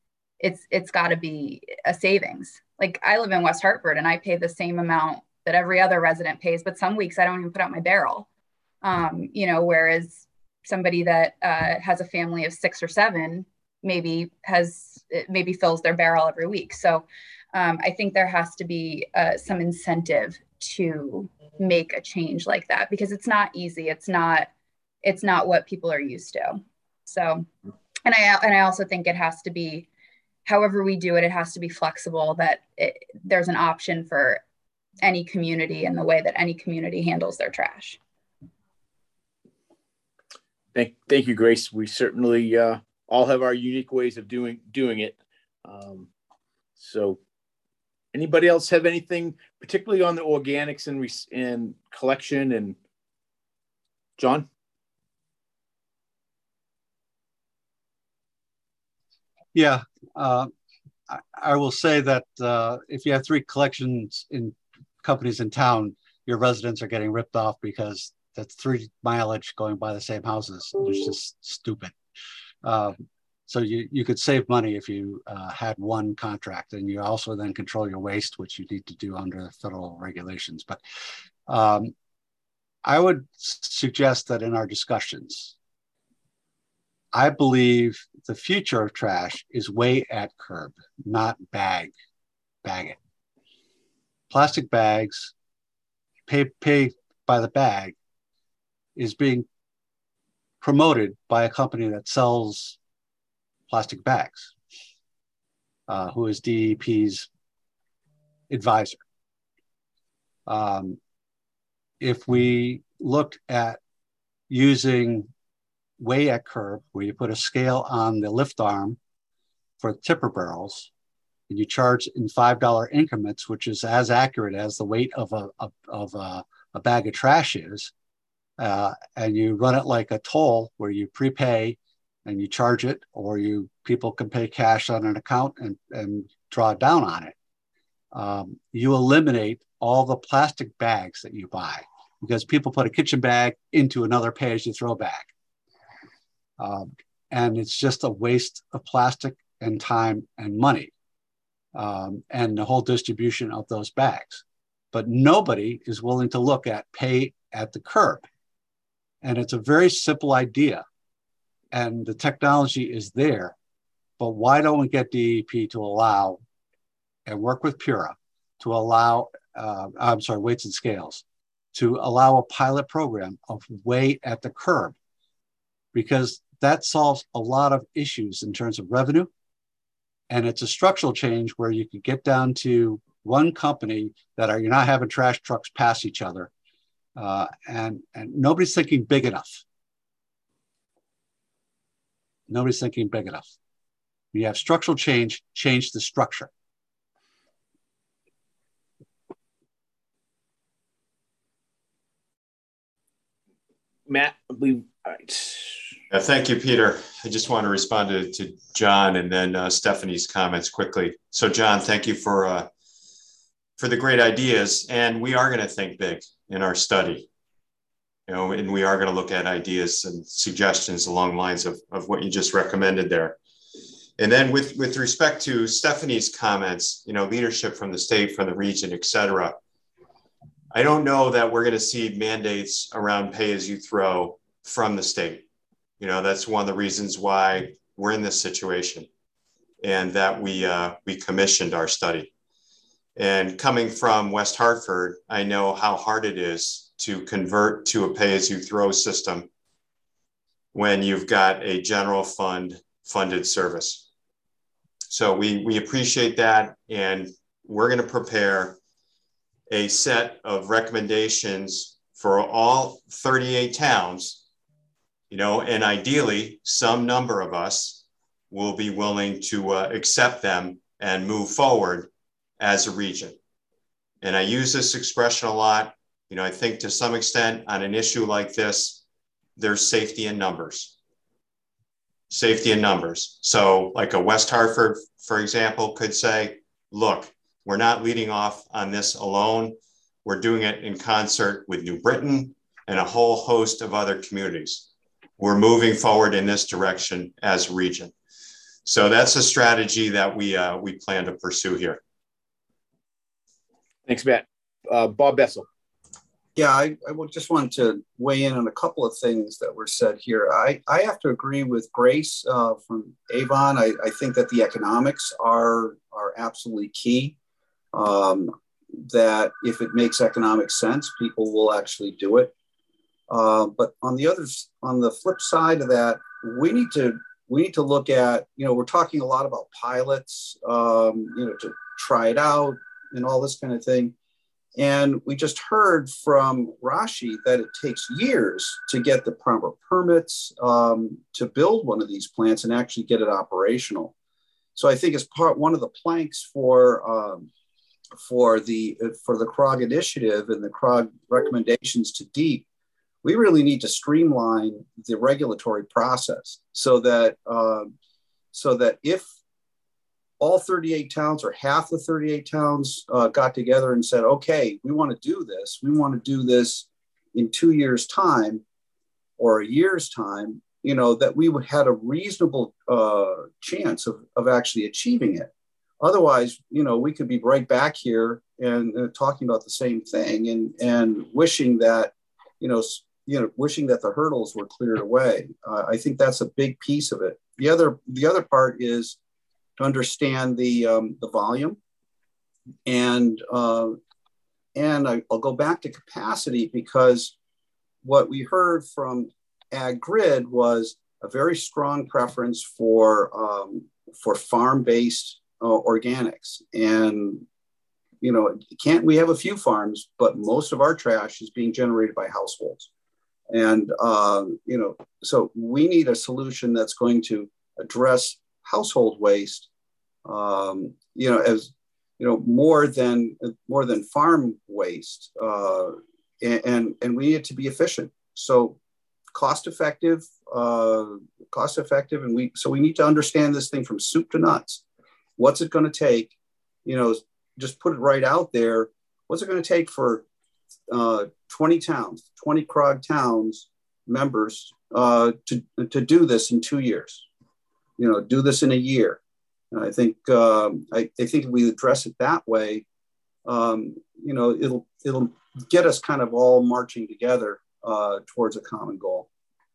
it's got to be a savings. Like I live in West Hartford and I pay the same amount that every other resident pays, but some weeks I don't even put out my barrel. Whereas somebody that has a family of 6 or 7 maybe fills their barrel every week. So I think there has to be some incentive to make a change like that, because it's not easy. It's not what people are used to. So, and I also think it has to be, however we do it, it has to be flexible, that there's an option for any community and the way that any community handles their trash. Thank you, Grace. We certainly all have our unique ways of doing it. So anybody else have anything, particularly on the organics and collection? And John? Yeah, I will say that if you have 3 collections in companies in town, your residents are getting ripped off because that's 3 mileage going by the same houses. It's just stupid. So you could save money if you had one contract, and you also then control your waste, which you need to do under federal regulations. But I would suggest that in our discussions, I believe the future of trash is weigh at curb, not bag it. Plastic bags, pay by the bag, is being promoted by a company that sells plastic bags, who is DEP's advisor. If we looked at using weigh at curb, where you put a scale on the lift arm for tipper barrels, and you charge in $5 increments, which is as accurate as the weight of a bag of trash is, and you run it like a toll where you prepay and you charge it, or people can pay cash on an account and draw down on it. You eliminate all the plastic bags that you buy, because people put a kitchen bag into another pay-as-you-throw bag. And it's just a waste of plastic and time and money, and the whole distribution of those bags. But nobody is willing to look at pay at the curb. And it's a very simple idea. And the technology is there. But why don't we get DEP to allow, and work with Pura to allow, Weights and Scales, to allow a pilot program of weigh at the curb? Because that solves a lot of issues in terms of revenue. And it's a structural change where you can get down to one company that you're not having trash trucks pass each other. And nobody's thinking big enough. Nobody's thinking big enough. You have structural change the structure. Matt, I believe. Thank you, Peter. I just want to respond to John and then Stephanie's comments quickly. So John, thank you for the great ideas. And we are going to think big in our study, and we are going to look at ideas and suggestions along the lines of what you just recommended there. And then with respect to Stephanie's comments, leadership from the state, from the region, et cetera, I don't know that we're going to see mandates around pay as you throw from the state. That's one of the reasons why we're in this situation, and that we commissioned our study. And coming from West Hartford, I know how hard it is to convert to a pay as you throw system when you've got a general fund funded service. So we appreciate that, and we're going to prepare a set of recommendations for all 38 towns, and ideally some number of us will be willing to accept them and move forward as a region. And I use this expression a lot. I think to some extent on an issue like this, there's safety in numbers. Safety in numbers. So like a West Hartford, for example, could say, look, we're not leading off on this alone. We're doing it in concert with New Britain and a whole host of other communities. We're moving forward in this direction as a region. So that's a strategy that we plan to pursue here. Thanks, Matt. Bob Bessel. Yeah, I just want to weigh in on a couple of things that were said here. I have to agree with Grace from Avon. I think that the economics are absolutely key. That if it makes economic sense, people will actually do it. But on the flip side of that, we need to look at, we're talking a lot about pilots, to try it out and all this kind of thing. And we just heard from Rashi that it takes years to get the proper permits to build one of these plants and actually get it operational. So I think as one of the planks for the CROG initiative and the CROG recommendations to DEEP, we really need to streamline the regulatory process so that if all 38 towns or half the 38 towns got together and said, okay, we want to do this. We want to do this in 2 years' time or a year's time, that we would have a reasonable chance of actually achieving it. Otherwise, we could be right back here and talking about the same thing and wishing that, wishing that the hurdles were cleared away. I think that's a big piece of it. The other part is to understand the volume, and I'll go back to capacity, because what we heard from AgGrid was a very strong preference for farm-based organics. And we have a few farms, but most of our trash is being generated by households, and so we need a solution that's going to address household waste, as more than farm waste, and we need it to be efficient. So cost effective, and we need to understand this thing from soup to nuts. What's it going to take? Just put it right out there. What's it going to take for 20 towns, 20 CROG towns members to do this in 2 years? Do this in a year. And I think if we address it that way, it'll get us kind of all marching together towards a common goal.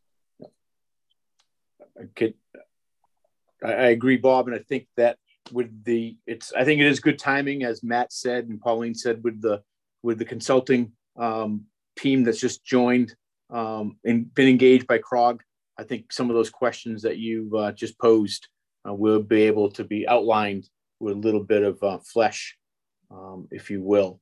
I agree, Bob, and I think that I think it is good timing, as Matt said and Pauline said, with the consulting team that's just joined and been engaged by CROG. I think some of those questions that you just posed will be able to be outlined with a little bit of flesh, if you will.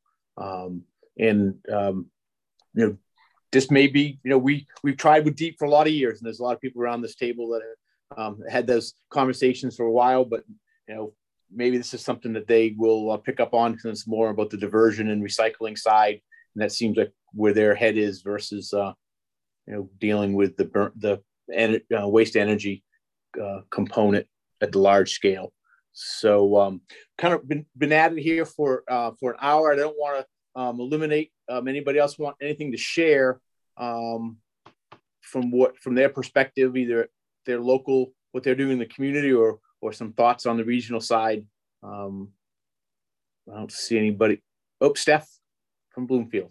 This may be, we've tried with DEEP for a lot of years, and there's a lot of people around this table that have had those conversations for a while, but maybe this is something that they will pick up on, because it's more about the diversion and recycling side, and that seems like where their head is versus dealing with the waste energy component at the large scale. So kind of been at it here for an hour. I don't want to eliminate anybody else want anything to share from their perspective, either their local, what they're doing in the community, or some thoughts on the regional side. I don't see anybody. Oh, Steph from Bloomfield.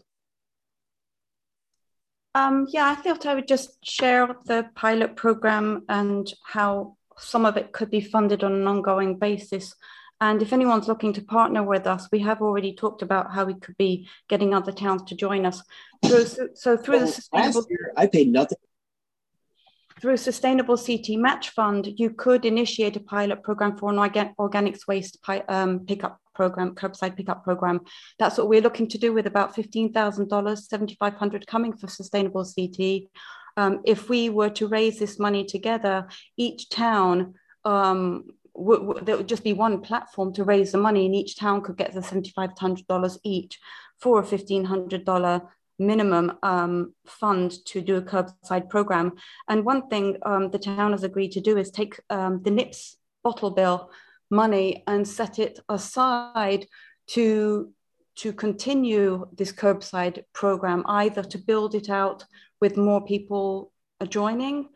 Yeah, I thought I would just share the pilot program and how some of it could be funded on an ongoing basis. And if anyone's looking to partner with us, we have already talked about how we could be getting other towns to join us. Through the Sustainable... Last year, I paid nothing. Through Sustainable CT Match Fund, you could initiate a pilot program for an organics waste pickup program, curbside pickup program. That's what we're looking to do with about $15,000, $7,500 coming for Sustainable CT. If we were to raise this money together, each town, there would just be one platform to raise the money, and each town could get the $7,500 each for a $1,500 minimum fund to do a curbside program. And one thing the town has agreed to do is take the NIPS bottle bill money and set it aside to continue this curbside program, either to build it out with more people joining,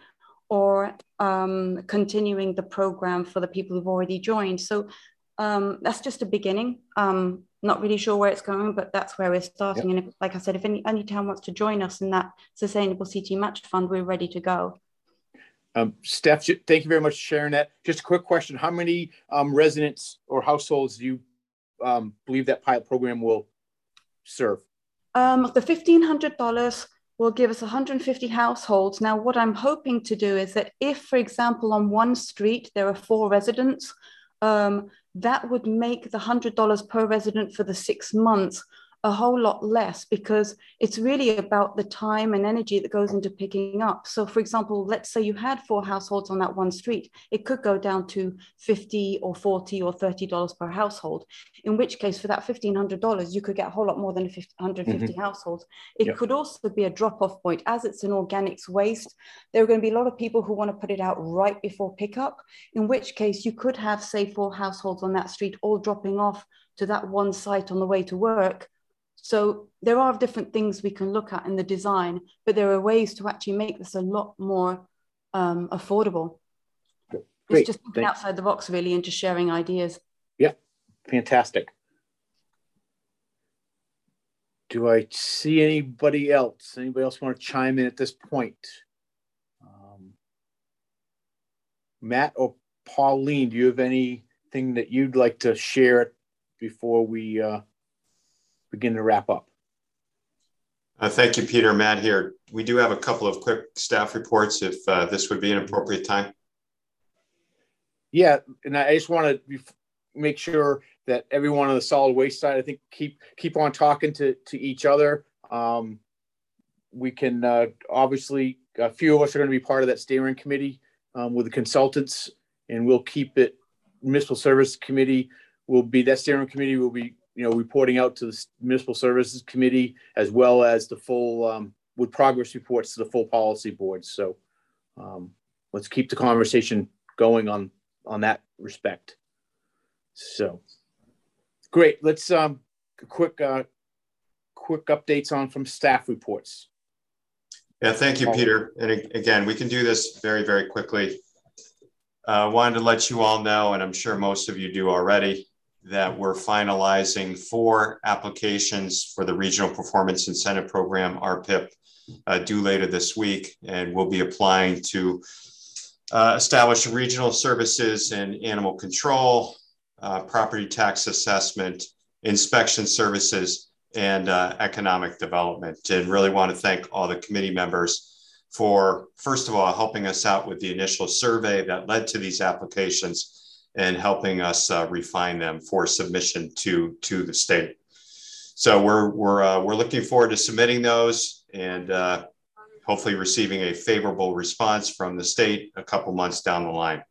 or continuing the program for the people who've already joined. So that's just a beginning. Not really sure where it's going, but that's where we're starting. Yep. And like I said, if any town wants to join us in that Sustainable CT Match Fund, we're ready to go. Steph, thank you very much for sharing that. Just a quick question. How many residents or households do you believe that pilot program will serve? The $1,500 will give us 150 households. Now, what I'm hoping to do is that if, for example, on one street, there are 4 residents, that would make the $100 per resident for the 6 months a whole lot less, because it's really about the time and energy that goes into picking up. So for example, let's say you had 4 households on that one street, it could go down to $50 or $40 or $30 per household, in which case for that $1,500, you could get a whole lot more than 150 households. It could also be a drop-off point. As it's an organics waste, there are going to be a lot of people who want to put it out right before pickup, in which case you could have, say, 4 households on that street all dropping off to that one site on the way to work. So there are different things we can look at in the design, but there are ways to actually make this a lot more affordable. Great. It's just thinking outside the box, really, and just sharing ideas. Yeah, fantastic. Do I see anybody else? Anybody else want to chime in at this point? Matt or Pauline, do you have anything that you'd like to share before we begin to wrap up? Thank you, Peter. Matt here. We do have a couple of quick staff reports if this would be an appropriate time. Yeah, and I just want to make sure that everyone on the solid waste side, I think, keep on talking to each other. We can obviously, a few of us are going to be part of that steering committee with the consultants, and we'll keep it. Municipal Service Committee will be, that steering committee will be, reporting out to the Municipal Services Committee, as well as the full, with progress reports to the full policy board. So let's keep the conversation going on that respect. So great. Let's quick updates from staff reports. Yeah, thank you, Peter. And again, we can do this very, very quickly. Wanted to let you all know, and I'm sure most of you do already, that we're finalizing 4 applications for the Regional Performance Incentive Program, RPIP, due later this week. And we'll be applying to establish regional services in animal control, property tax assessment, inspection services, and economic development. And really want to thank all the committee members for, first of all, helping us out with the initial survey that led to these applications, and helping us refine them for submission to the state. So we're looking forward to submitting those and hopefully receiving a favorable response from the state a couple months down the line.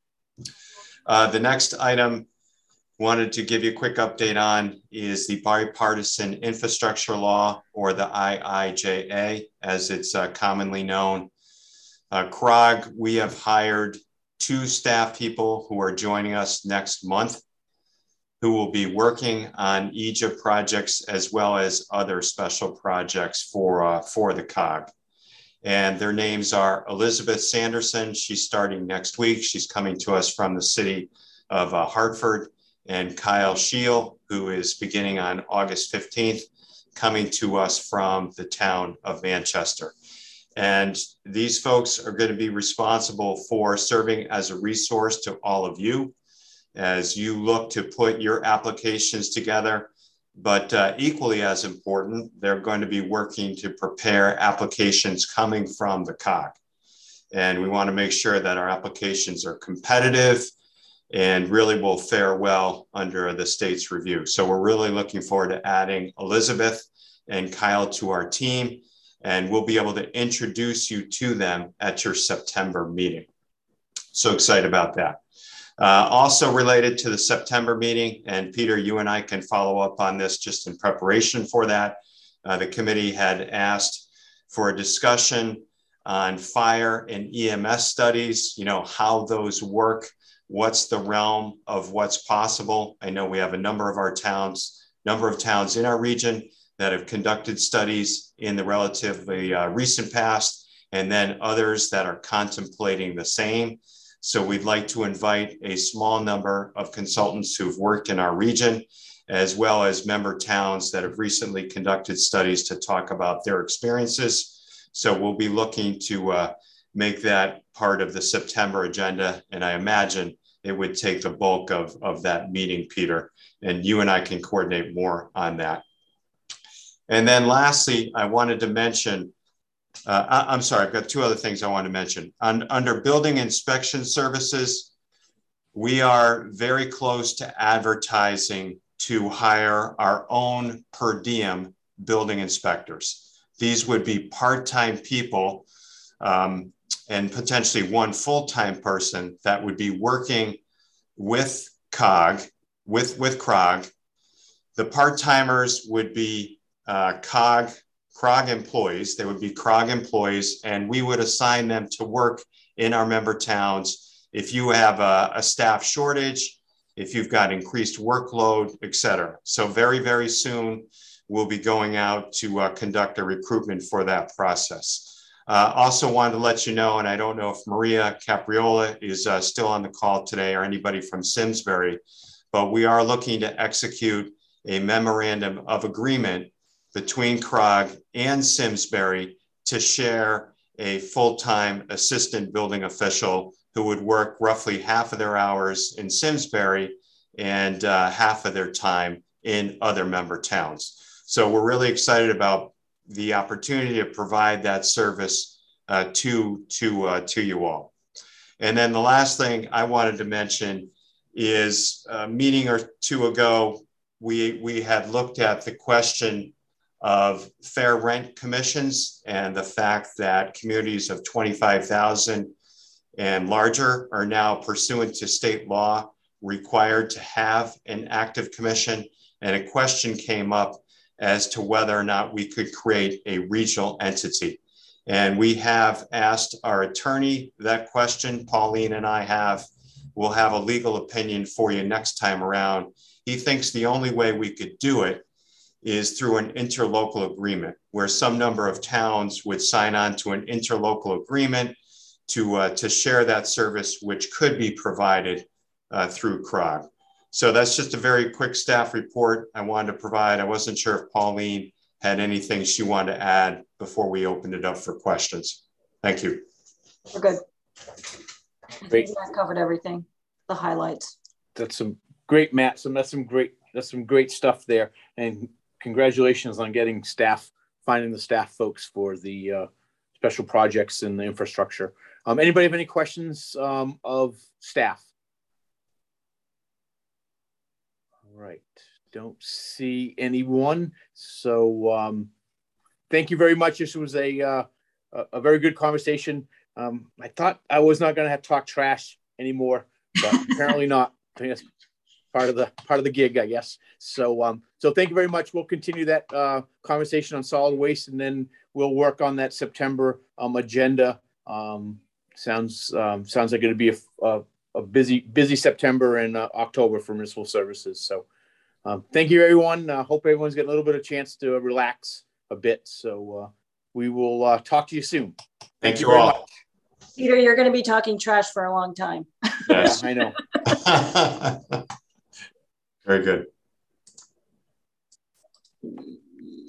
The next item wanted to give you a quick update on is the Bipartisan Infrastructure Law, or the IIJA, as it's commonly known. CROG, we have hired 2 staff people who are joining us next month, who will be working on EJA projects as well as other special projects for the COG. And their names are Elizabeth Sanderson. She's starting next week. She's coming to us from the city of Hartford. And Kyle Scheel, who is beginning on August 15th, coming to us from the town of Manchester. And these folks are going to be responsible for serving as a resource to all of you as you look to put your applications together. But equally as important, they're going to be working to prepare applications coming from the COG. And we want to make sure that our applications are competitive and really will fare well under the state's review. So we're really looking forward to adding Elizabeth and Kyle to our team, and we'll be able to introduce you to them at your September meeting. So excited about that. Also related to the September meeting, and Peter, you and I can follow up on this just in preparation for that. The committee had asked for a discussion on fire and EMS studies, how those work, what's the realm of what's possible. I know we have a number of towns in our region that have conducted studies in the relatively recent past, and then others that are contemplating the same. So we'd like to invite a small number of consultants who've worked in our region, as well as member towns that have recently conducted studies to talk about their experiences. So we'll be looking to make that part of the September agenda. And I imagine it would take the bulk of that meeting, Peter, and you and I can coordinate more on that. And then lastly, I wanted to mention, I'm sorry, I've got two other things I want to mention. Under building inspection services, we are very close to advertising to hire our own per diem building inspectors. These would be part-time people and potentially one full-time person that would be working with COG, with CROG. The part-timers would be CROG employees. They would be CROG employees, and we would assign them to work in our member towns. If you have a staff shortage, if you've got increased workload, et cetera. So very, very soon, we'll be going out to conduct a recruitment for that process. Also wanted to let you know, and I don't know if Maria Capriola is still on the call today or anybody from Simsbury, but we are looking to execute a memorandum of agreement between CROG and Simsbury to share a full-time assistant building official who would work roughly half of their hours in Simsbury and half of their time in other member towns. So we're really excited about the opportunity to provide that service to you all. And then the last thing I wanted to mention is a meeting or two ago, we had looked at the question of fair rent commissions and the fact that communities of 25,000 and larger are now, pursuant to state law, required to have an active commission. And a question came up as to whether or not we could create a regional entity. And we have asked our attorney that question. Pauline and I have. We'll have a legal opinion for you next time around. He thinks the only way we could do it is through an interlocal agreement, where some number of towns would sign on to an interlocal agreement to share that service, which could be provided through CROG. So that's just a very quick staff report I wanted to provide. I wasn't sure if Pauline had anything she wanted to add before we opened it up for questions. Thank you. We're good. Great. I covered everything, the highlights. That's some great, Matt. That's some great stuff there. And congratulations on getting staff, finding the staff folks for the special projects and the infrastructure. Anybody have any questions of staff? All right, don't see anyone. So thank you very much. This was a very good conversation. I thought I was not going to have to talk trash anymore, but apparently not. I think that's part of the gig, I guess. So so thank you very much. We'll continue that conversation on solid waste, and then we'll work on that September agenda. Sounds like it'll be a busy September and October for municipal services. So thank you, everyone. Hope everyone's getting a little bit of chance to relax a bit. So we will talk to you soon. Thank you all. Much. Peter, you're going to be talking trash for a long time. Yes, I know. Very good.